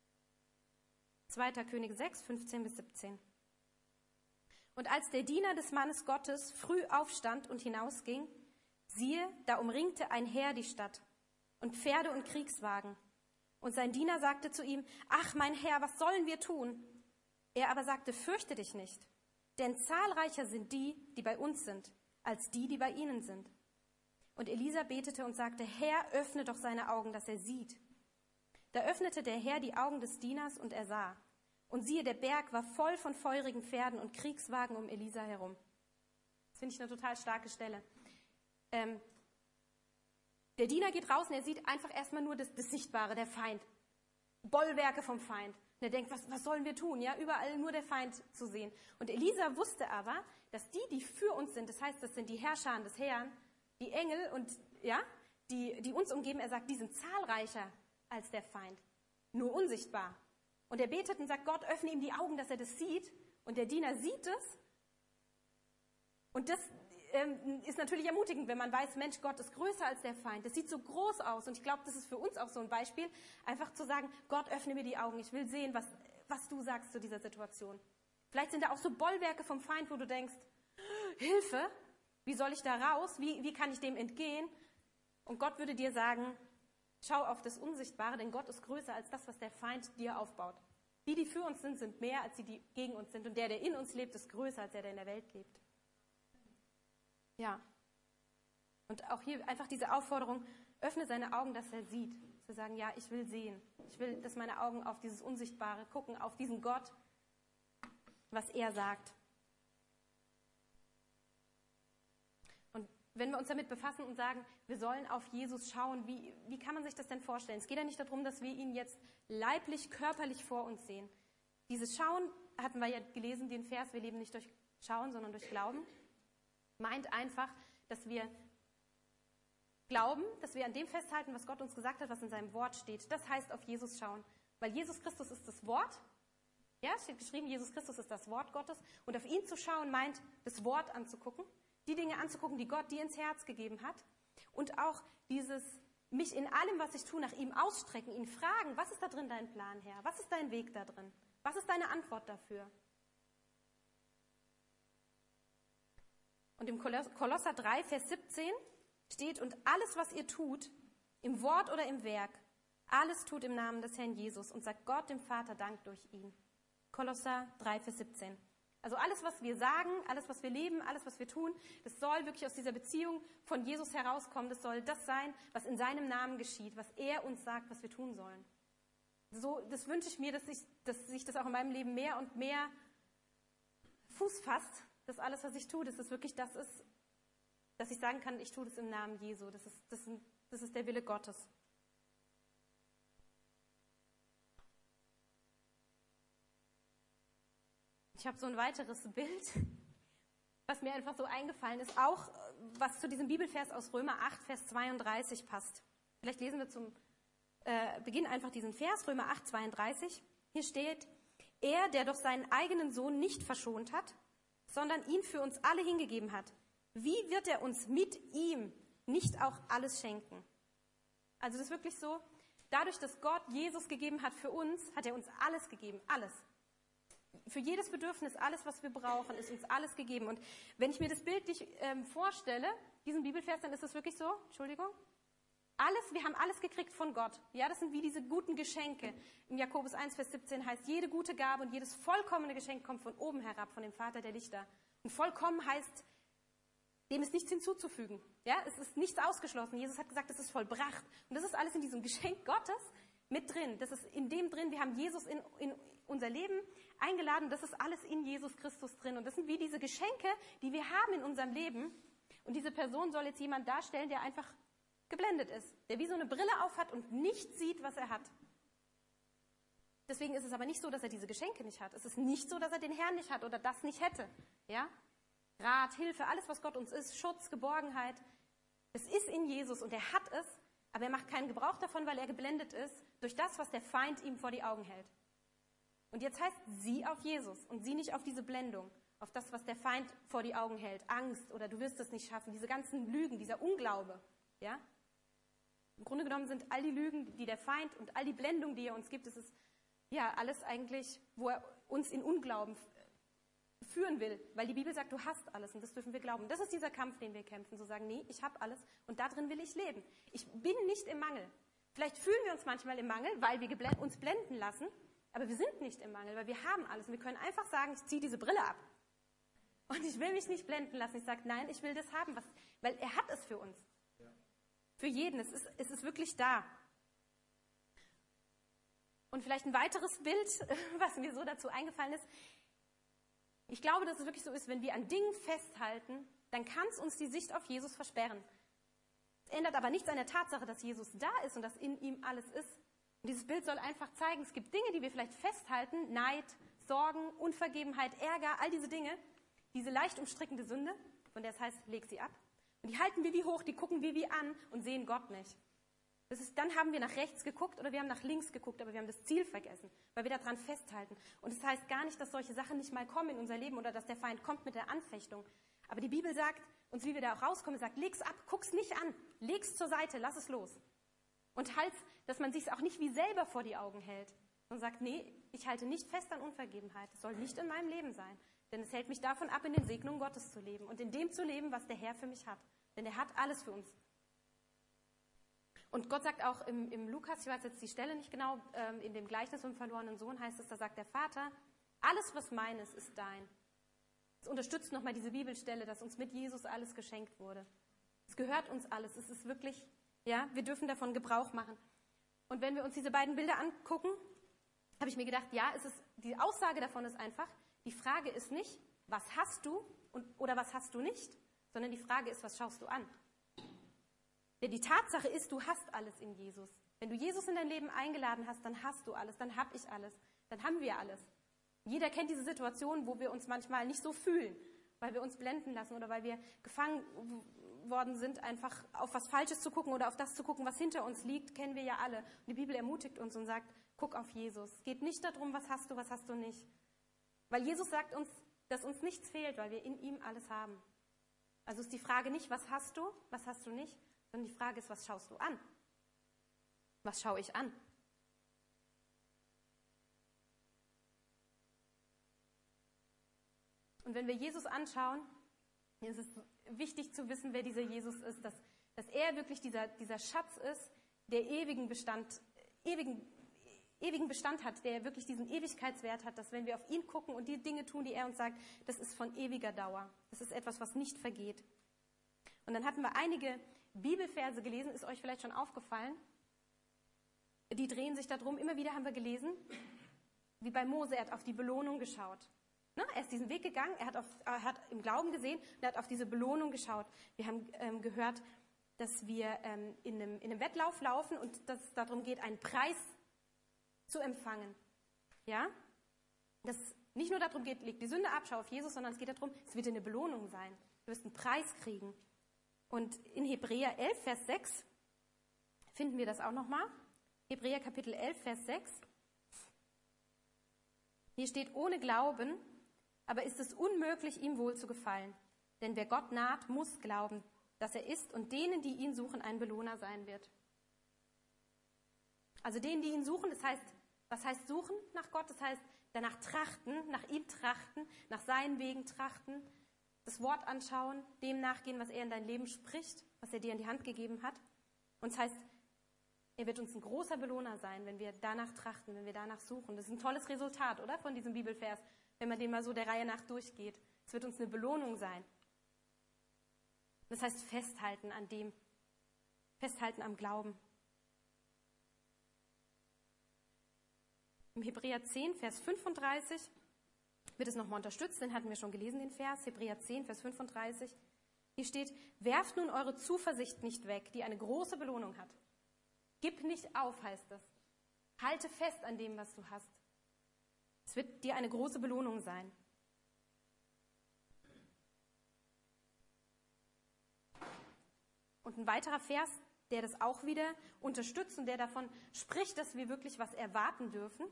zweiter Könige sechs, fünfzehn bis siebzehn. Und als der Diener des Mannes Gottes früh aufstand und hinausging, siehe, da umringte ein Heer die Stadt und Pferde und Kriegswagen. Und sein Diener sagte zu ihm, ach mein Herr, was sollen wir tun? Er aber sagte, fürchte dich nicht, denn zahlreicher sind die, die bei uns sind, als die, die bei ihnen sind. Und Elisa betete und sagte, Herr, öffne doch seine Augen, dass er sieht. Da öffnete der Herr die Augen des Dieners und er sah. Und siehe, der Berg war voll von feurigen Pferden und Kriegswagen um Elisa herum. Das finde ich eine total starke Stelle. Ähm, der Diener geht raus und er sieht einfach erstmal nur das, das Sichtbare, der Feind. Bollwerke vom Feind. Und er denkt, was, was sollen wir tun? Ja, überall nur der Feind zu sehen. Und Elisa wusste aber, dass die, die für uns sind, das heißt, das sind die Herrscher des Herrn, die Engel und ja, die, die uns umgeben, er sagt, die sind zahlreicher als der Feind. Nur unsichtbar. Und er betet und sagt, Gott, öffne ihm die Augen, dass er das sieht. Und der Diener sieht es. Und das ähm, ist natürlich ermutigend, wenn man weiß, Mensch, Gott ist größer als der Feind. Das sieht so groß aus. Und ich glaube, das ist für uns auch so ein Beispiel, einfach zu sagen, Gott, öffne mir die Augen. Ich will sehen, was, was du sagst zu dieser Situation. Vielleicht sind da auch so Bollwerke vom Feind, wo du denkst, Hilfe, wie soll ich da raus? Wie, wie kann ich dem entgehen? Und Gott würde dir sagen, schau auf das Unsichtbare, denn Gott ist größer als das, was der Feind dir aufbaut. Die, die für uns sind, sind mehr als die, die gegen uns sind. Und der, der in uns lebt, ist größer als der, der in der Welt lebt. Ja. Und auch hier einfach diese Aufforderung, öffne seine Augen, dass er sieht. Zu sagen, ja, ich will sehen. Ich will, dass meine Augen auf dieses Unsichtbare gucken, auf diesen Gott, was er sagt. Und wenn wir uns damit befassen und sagen, wir sollen auf Jesus schauen, wie, wie kann man sich das denn vorstellen? Es geht ja nicht darum, dass wir ihn jetzt leiblich, körperlich vor uns sehen. Dieses Schauen, hatten wir ja gelesen, den Vers, wir leben nicht durch Schauen, sondern durch Glauben, meint einfach, dass wir glauben, dass wir an dem festhalten, was Gott uns gesagt hat, was in seinem Wort steht. Das heißt, auf Jesus schauen. Weil Jesus Christus ist das Wort. Ja, es steht geschrieben, Jesus Christus ist das Wort Gottes. Und auf ihn zu schauen, meint, das Wort anzugucken. Die Dinge anzugucken, die Gott dir ins Herz gegeben hat. Und auch dieses, mich in allem, was ich tue, nach ihm ausstrecken, ihn fragen, was ist da drin dein Plan, Herr? Was ist dein Weg da drin? Was ist deine Antwort dafür? Und im Kolosser drei, Vers siebzehn steht, und alles, was ihr tut, im Wort oder im Werk, alles tut im Namen des Herrn Jesus und sagt Gott dem Vater Dank durch ihn. Kolosser drei, Vers siebzehn. Also alles, was wir sagen, alles, was wir leben, alles, was wir tun, das soll wirklich aus dieser Beziehung von Jesus herauskommen. Das soll das sein, was in seinem Namen geschieht, was er uns sagt, was wir tun sollen. So, das wünsche ich mir, dass, ich, dass sich das auch in meinem Leben mehr und mehr Fuß fasst, dass alles, was ich tue, dass es wirklich das ist, dass ich sagen kann, ich tue das im Namen Jesu. Das ist, das ist, das ist der Wille Gottes. Ich habe so ein weiteres Bild, was mir einfach so eingefallen ist, auch was zu diesem Bibelvers aus Römer acht, Vers zweiunddreißig passt. Vielleicht lesen wir zum äh, Beginn einfach diesen Vers, Römer acht, zweiunddreißig. Hier steht, er, der doch seinen eigenen Sohn nicht verschont hat, sondern ihn für uns alle hingegeben hat, wie wird er uns mit ihm nicht auch alles schenken? Also das ist wirklich so, dadurch, dass Gott Jesus gegeben hat für uns, hat er uns alles gegeben, alles. Für jedes Bedürfnis, alles, was wir brauchen, ist uns alles gegeben. Und wenn ich mir das bildlich ähm, vorstelle, diesen Bibelvers, dann ist es wirklich so, Entschuldigung, alles, wir haben alles gekriegt von Gott. Ja, das sind wie diese guten Geschenke. In Jakobus eins, Vers siebzehn heißt, jede gute Gabe und jedes vollkommene Geschenk kommt von oben herab, von dem Vater der Lichter. Und vollkommen heißt, dem ist nichts hinzuzufügen. Ja, es ist nichts ausgeschlossen. Jesus hat gesagt, es ist vollbracht. Und das ist alles in diesem Geschenk Gottes mit drin. Das ist in dem drin. Wir haben Jesus in, in unser Leben eingeladen. Das ist alles in Jesus Christus drin. Und das sind wie diese Geschenke, die wir haben in unserem Leben. Und diese Person soll jetzt jemand darstellen, der einfach geblendet ist, der wie so eine Brille aufhat und nicht sieht, was er hat. Deswegen ist es aber nicht so, dass er diese Geschenke nicht hat. Es ist nicht so, dass er den Herrn nicht hat oder das nicht hätte. Ja? Rat, Hilfe, alles, was Gott uns ist, Schutz, Geborgenheit, es ist in Jesus und er hat es, aber er macht keinen Gebrauch davon, weil er geblendet ist durch das, was der Feind ihm vor die Augen hält. Und jetzt heißt, sieh auf Jesus und sieh nicht auf diese Blendung, auf das, was der Feind vor die Augen hält. Angst oder du wirst es nicht schaffen, diese ganzen Lügen, dieser Unglaube. Ja? Im Grunde genommen sind all die Lügen, die der Feind und all die Blendung, die er uns gibt, es ist ja alles eigentlich, wo er uns in Unglauben führen will. Weil die Bibel sagt, du hast alles und das dürfen wir glauben. Das ist dieser Kampf, den wir kämpfen, zu sagen, nee, ich habe alles und darin will ich leben. Ich bin nicht im Mangel. Vielleicht fühlen wir uns manchmal im Mangel, weil wir geblen- uns blenden lassen, aber wir sind nicht im Mangel, weil wir haben alles. Und wir können einfach sagen, ich ziehe diese Brille ab. Und ich will mich nicht blenden lassen. Ich sage, nein, ich will das haben, was, weil er hat es für uns. Für jeden, es ist, es ist wirklich da. Und vielleicht ein weiteres Bild, was mir so dazu eingefallen ist. Ich glaube, dass es wirklich so ist, wenn wir an Dingen festhalten, dann kann es uns die Sicht auf Jesus versperren. Es ändert aber nichts an der Tatsache, dass Jesus da ist und dass in ihm alles ist. Und dieses Bild soll einfach zeigen, es gibt Dinge, die wir vielleicht festhalten, Neid, Sorgen, Unvergebenheit, Ärger, all diese Dinge, diese leicht umstrickende Sünde, von der es heißt, leg sie ab. Und die halten wir wie hoch, die gucken wir wie an und sehen Gott nicht. Das ist, dann haben wir nach rechts geguckt oder wir haben nach links geguckt, aber wir haben das Ziel vergessen, weil wir daran festhalten. Und das heißt gar nicht, dass solche Sachen nicht mal kommen in unser Leben oder dass der Feind kommt mit der Anfechtung. Aber die Bibel sagt uns, wie wir da auch rauskommen, sagt, leg's ab, guck's nicht an, leg's zur Seite, lass es los. Und halt, dass man sich auch nicht wie selber vor die Augen hält und sagt, nee, ich halte nicht fest an Unvergebenheit, es soll nicht in meinem Leben sein. Denn es hält mich davon ab, in den Segnungen Gottes zu leben und in dem zu leben, was der Herr für mich hat. Denn er hat alles für uns. Und Gott sagt auch im, im Lukas, ich weiß jetzt die Stelle nicht genau, ähm, in dem Gleichnis vom verlorenen Sohn heißt es, da sagt der Vater, alles, was meines, ist dein. Das unterstützt nochmal diese Bibelstelle, dass uns mit Jesus alles geschenkt wurde. Es gehört uns alles. Es ist wirklich, ja, wir dürfen davon Gebrauch machen. Und wenn wir uns diese beiden Bilder angucken, habe ich mir gedacht, ja, es ist, die Aussage davon ist einfach, die Frage ist nicht, was hast du und, oder was hast du nicht, sondern die Frage ist, was schaust du an? Denn die Tatsache ist, du hast alles in Jesus. Wenn du Jesus in dein Leben eingeladen hast, dann hast du alles, dann habe ich alles, dann haben wir alles. Jeder kennt diese Situation, wo wir uns manchmal nicht so fühlen, weil wir uns blenden lassen oder weil wir gefangen worden sind, einfach auf was Falsches zu gucken oder auf das zu gucken, was hinter uns liegt, kennen wir ja alle. Und die Bibel ermutigt uns und sagt, guck auf Jesus. Es geht nicht darum, was hast du, was hast du nicht. Weil Jesus sagt uns, dass uns nichts fehlt, weil wir in ihm alles haben. Also ist die Frage nicht, was hast du, was hast du nicht, sondern die Frage ist, was schaust du an? Was schaue ich an? Und wenn wir Jesus anschauen, Es ist wichtig zu wissen, wer dieser Jesus ist, dass, dass er wirklich dieser, dieser Schatz ist, der ewigen Bestand, ewigen, ewigen Bestand hat, der wirklich diesen Ewigkeitswert hat, dass wenn wir auf ihn gucken und die Dinge tun, die er uns sagt, das ist von ewiger Dauer. Das ist etwas, was nicht vergeht. Und dann hatten wir einige Bibelverse gelesen, ist euch vielleicht schon aufgefallen? Die drehen sich darum, immer wieder haben wir gelesen, wie bei Mose, er hat auf die Belohnung geschaut. Ne? Er ist diesen Weg gegangen, er hat, auf, er hat im Glauben gesehen und er hat auf diese Belohnung geschaut. Wir haben ähm, gehört, dass wir ähm, in, einem, in einem Wettlauf laufen und dass es darum geht, einen Preis zu empfangen. Ja? Dass es nicht nur darum geht, leg die Sünde ab, schau auf Jesus, sondern es geht darum, es wird eine Belohnung sein. Du wirst einen Preis kriegen. Und in Hebräer elf, Vers sechs finden wir das auch nochmal. Hebräer Kapitel elf, Vers sechs. Hier steht, ohne Glauben, aber ist es unmöglich, ihm wohl zu gefallen. Denn wer Gott naht, muss glauben, dass er ist und denen, die ihn suchen, ein Belohner sein wird. Also denen, die ihn suchen, das heißt, was heißt suchen nach Gott? Das heißt, danach trachten, nach ihm trachten, nach seinen Wegen trachten, das Wort anschauen, dem nachgehen, was er in dein Leben spricht, was er dir in die Hand gegeben hat. Und das heißt, er wird uns ein großer Belohner sein, wenn wir danach trachten, wenn wir danach suchen. Das ist ein tolles Resultat, oder? Von diesem Bibelvers, wenn man den mal so der Reihe nach durchgeht. Es wird uns eine Belohnung sein. Das heißt, festhalten an dem, festhalten am Glauben. Im Hebräer zehn, Vers fünfunddreißig wird es nochmal unterstützt, den hatten wir schon gelesen, den Vers, Hebräer zehn, Vers fünfunddreißig. Hier steht, werft nun eure Zuversicht nicht weg, die eine große Belohnung hat. Gib nicht auf, heißt es. Halte fest an dem, was du hast. Es wird dir eine große Belohnung sein. Und ein weiterer Vers, der das auch wieder unterstützt und der davon spricht, dass wir wirklich was erwarten dürfen,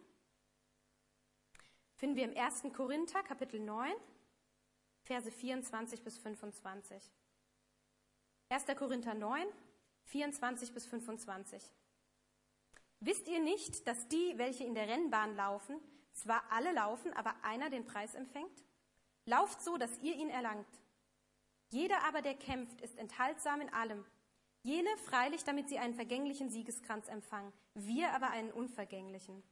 finden wir im ersten Korinther, Kapitel neun, Verse vierundzwanzig bis fünfundzwanzig. erster Korinther neun, vierundzwanzig bis fünfundzwanzig. Wisst ihr nicht, dass die, welche in der Rennbahn laufen, zwar alle laufen, aber einer den Preis empfängt? Lauft so, dass ihr ihn erlangt. Jeder aber, der kämpft, ist enthaltsam in allem. Jene freilich, damit sie einen vergänglichen Siegeskranz empfangen, wir aber einen unvergänglichen.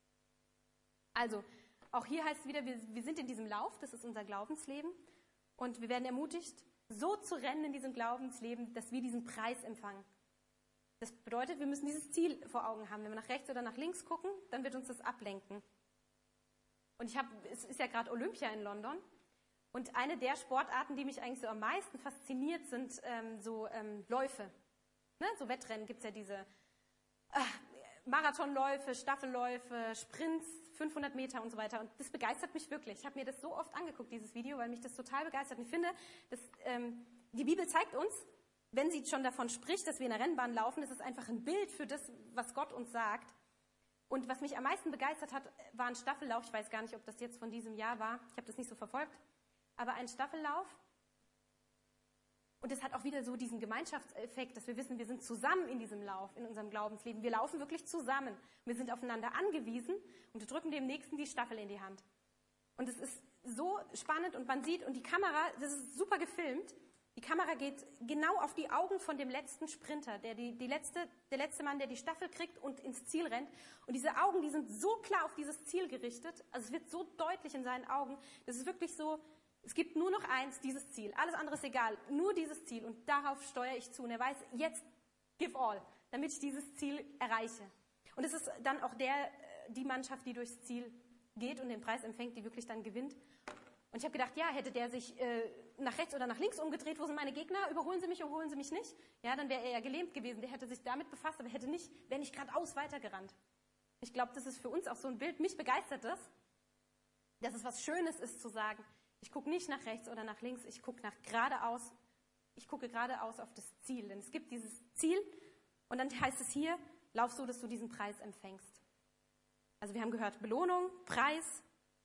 Also, auch hier heißt es wieder, wir, wir sind in diesem Lauf, das ist unser Glaubensleben, und wir werden ermutigt, so zu rennen in diesem Glaubensleben, dass wir diesen Preis empfangen. Das bedeutet, wir müssen dieses Ziel vor Augen haben. Wenn wir nach rechts oder nach links gucken, dann wird uns das ablenken. Und ich habe, es ist ja gerade Olympia in London. Und eine der Sportarten, die mich eigentlich so am meisten fasziniert, sind ähm, so ähm, Läufe. Ne? So Wettrennen gibt es ja diese äh, Marathonläufe, Staffelläufe, Sprints, fünfhundert Meter und so weiter. Und das begeistert mich wirklich. Ich habe mir das so oft angeguckt, dieses Video, weil mich das total begeistert. Und ich finde, dass, ähm, die Bibel zeigt uns, wenn sie schon davon spricht, dass wir in der Rennbahn laufen, das ist einfach ein Bild für das, was Gott uns sagt. Und was mich am meisten begeistert hat, war ein Staffellauf. Ich weiß gar nicht, ob das jetzt von diesem Jahr war. Ich habe das nicht so verfolgt. Aber ein Staffellauf. Und es hat auch wieder so diesen Gemeinschaftseffekt, dass wir wissen, wir sind zusammen in diesem Lauf, in unserem Glaubensleben. Wir laufen wirklich zusammen. Wir sind aufeinander angewiesen und drücken dem Nächsten die Staffel in die Hand. Und es ist so spannend und man sieht, und die Kamera, das ist super gefilmt, die Kamera geht genau auf die Augen von dem letzten Sprinter, der, die, die letzte, der letzte Mann, der die Staffel kriegt und ins Ziel rennt. Und diese Augen, die sind so klar auf dieses Ziel gerichtet, also es wird so deutlich in seinen Augen, das ist wirklich so, es gibt nur noch eins, dieses Ziel. Alles andere ist egal, nur dieses Ziel. Und darauf steuere ich zu. Und er weiß, jetzt give all, damit ich dieses Ziel erreiche. Und es ist dann auch der, die Mannschaft, die durchs Ziel geht und den Preis empfängt, die wirklich dann gewinnt. Und ich habe gedacht, ja, hätte der sich äh, nach rechts oder nach links umgedreht, wo sind meine Gegner, überholen sie mich, überholen sie mich nicht, ja, dann wäre er ja gelähmt gewesen. Der hätte sich damit befasst, aber hätte nicht, wäre nicht geradeaus weitergerannt. Ich glaube, das ist für uns auch so ein Bild. Mich begeistert das, dass es was Schönes ist zu sagen, ich gucke nicht nach rechts oder nach links, ich gucke nach geradeaus, ich gucke geradeaus auf das Ziel. Denn es gibt dieses Ziel und dann heißt es hier, lauf so, dass du diesen Preis empfängst. Also wir haben gehört, Belohnung, Preis.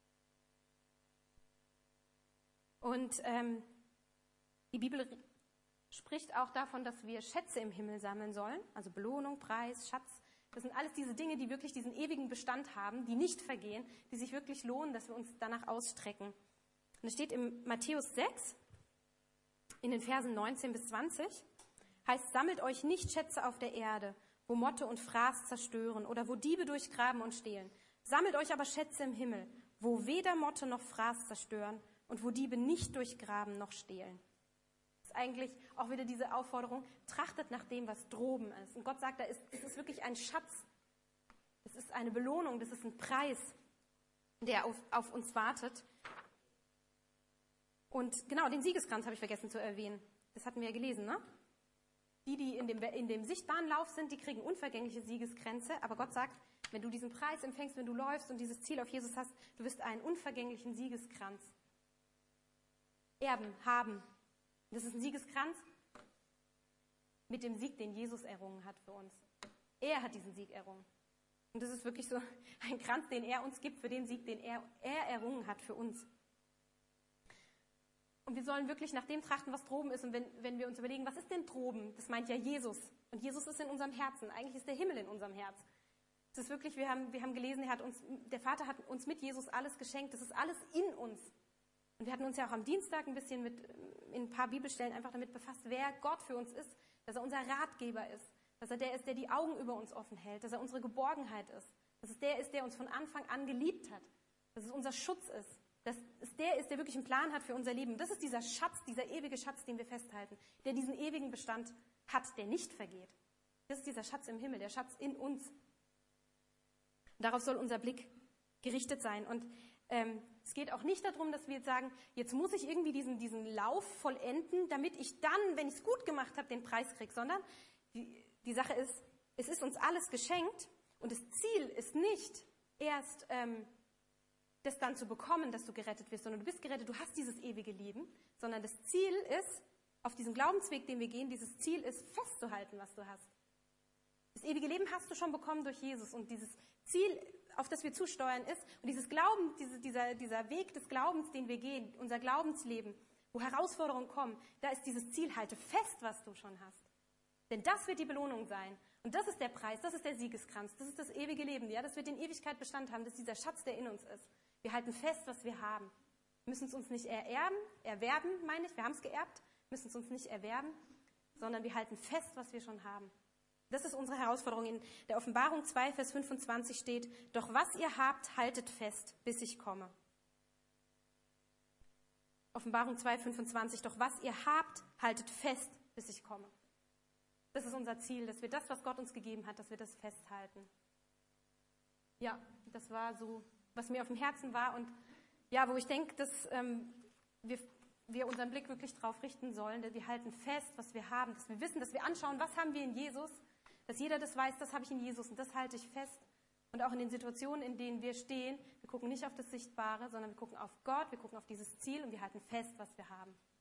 Und ähm, die Bibel spricht auch davon, dass wir Schätze im Himmel sammeln sollen. Also Belohnung, Preis, Schatz. Das sind alles diese Dinge, die wirklich diesen ewigen Bestand haben, die nicht vergehen, die sich wirklich lohnen, dass wir uns danach ausstrecken. Und es steht im Matthäus sechs, in den Versen neunzehn bis zwanzig, heißt, sammelt euch nicht Schätze auf der Erde, wo Motte und Fraß zerstören oder wo Diebe durchgraben und stehlen. Sammelt euch aber Schätze im Himmel, wo weder Motte noch Fraß zerstören und wo Diebe nicht durchgraben noch stehlen. Das ist eigentlich auch wieder diese Aufforderung, trachtet nach dem, was droben ist. Und Gott sagt, da ist, es ist wirklich ein Schatz, es ist eine Belohnung, das ist ein Preis, der auf, auf uns wartet. Und genau, den Siegeskranz habe ich vergessen zu erwähnen. Das hatten wir ja gelesen, ne? Die, die in dem, in dem sichtbaren Lauf sind, die kriegen unvergängliche Siegeskränze. Aber Gott sagt, wenn du diesen Preis empfängst, wenn du läufst und dieses Ziel auf Jesus hast, du wirst einen unvergänglichen Siegeskranz erben, haben. Das ist ein Siegeskranz mit dem Sieg, den Jesus errungen hat für uns. Er hat diesen Sieg errungen. Und das ist wirklich so ein Kranz, den er uns gibt für den Sieg, den er, er errungen hat für uns. Und wir sollen wirklich nach dem trachten, was droben ist. Und wenn, wenn wir uns überlegen, was ist denn droben? Das meint ja Jesus. Und Jesus ist in unserem Herzen. Eigentlich ist der Himmel in unserem Herz. Es ist wirklich, wir haben, wir haben gelesen, er hat uns, der Vater hat uns mit Jesus alles geschenkt. Das ist alles in uns. Und wir hatten uns ja auch am Dienstag ein bisschen mit, in ein paar Bibelstellen einfach damit befasst, wer Gott für uns ist. Dass er unser Ratgeber ist. Dass er der ist, der die Augen über uns offen hält. Dass er unsere Geborgenheit ist. Dass es der ist, der uns von Anfang an geliebt hat. Dass es unser Schutz ist. Dass es der ist, der wirklich einen Plan hat für unser Leben. Das ist dieser Schatz, dieser ewige Schatz, den wir festhalten, der diesen ewigen Bestand hat, der nicht vergeht. Das ist dieser Schatz im Himmel, der Schatz in uns. Und darauf soll unser Blick gerichtet sein. Und ähm, es geht auch nicht darum, dass wir jetzt sagen, jetzt muss ich irgendwie diesen, diesen Lauf vollenden, damit ich dann, wenn ich es gut gemacht habe, den Preis kriege, sondern die, die Sache ist, es ist uns alles geschenkt und das Ziel ist nicht erst Ähm, das dann zu bekommen, dass du gerettet wirst, sondern du bist gerettet, du hast dieses ewige Leben, sondern das Ziel ist, auf diesem Glaubensweg, den wir gehen, dieses Ziel ist, festzuhalten, was du hast. Das ewige Leben hast du schon bekommen durch Jesus und dieses Ziel, auf das wir zusteuern, ist, und dieses Glauben, diese, dieser, dieser Weg des Glaubens, den wir gehen, unser Glaubensleben, wo Herausforderungen kommen, da ist dieses Ziel, halte fest, was du schon hast. Denn das wird die Belohnung sein. Und das ist der Preis, das ist der Siegeskranz, das ist das ewige Leben. Ja, das wird in Ewigkeit Bestand haben, das ist dieser Schatz, der in uns ist. Wir halten fest, was wir haben. Wir müssen es uns nicht ererben, erwerben, meine ich, wir haben es geerbt, müssen es uns nicht erwerben, sondern wir halten fest, was wir schon haben. Das ist unsere Herausforderung. In der Offenbarung zwei, Vers fünfundzwanzig steht, doch was ihr habt, haltet fest, bis ich komme. Offenbarung zwei, fünfundzwanzig, doch was ihr habt, haltet fest, bis ich komme. Das ist unser Ziel, dass wir das, was Gott uns gegeben hat, dass wir das festhalten. Ja, das war so, was mir auf dem Herzen war und ja, wo ich denke, dass ähm, wir, wir unseren Blick wirklich drauf richten sollen, dass wir halten fest, was wir haben, dass wir wissen, dass wir anschauen, was haben wir in Jesus, dass jeder das weiß, das habe ich in Jesus und das halte ich fest. Und auch in den Situationen, in denen wir stehen, wir gucken nicht auf das Sichtbare, sondern wir gucken auf Gott, wir gucken auf dieses Ziel und wir halten fest, was wir haben.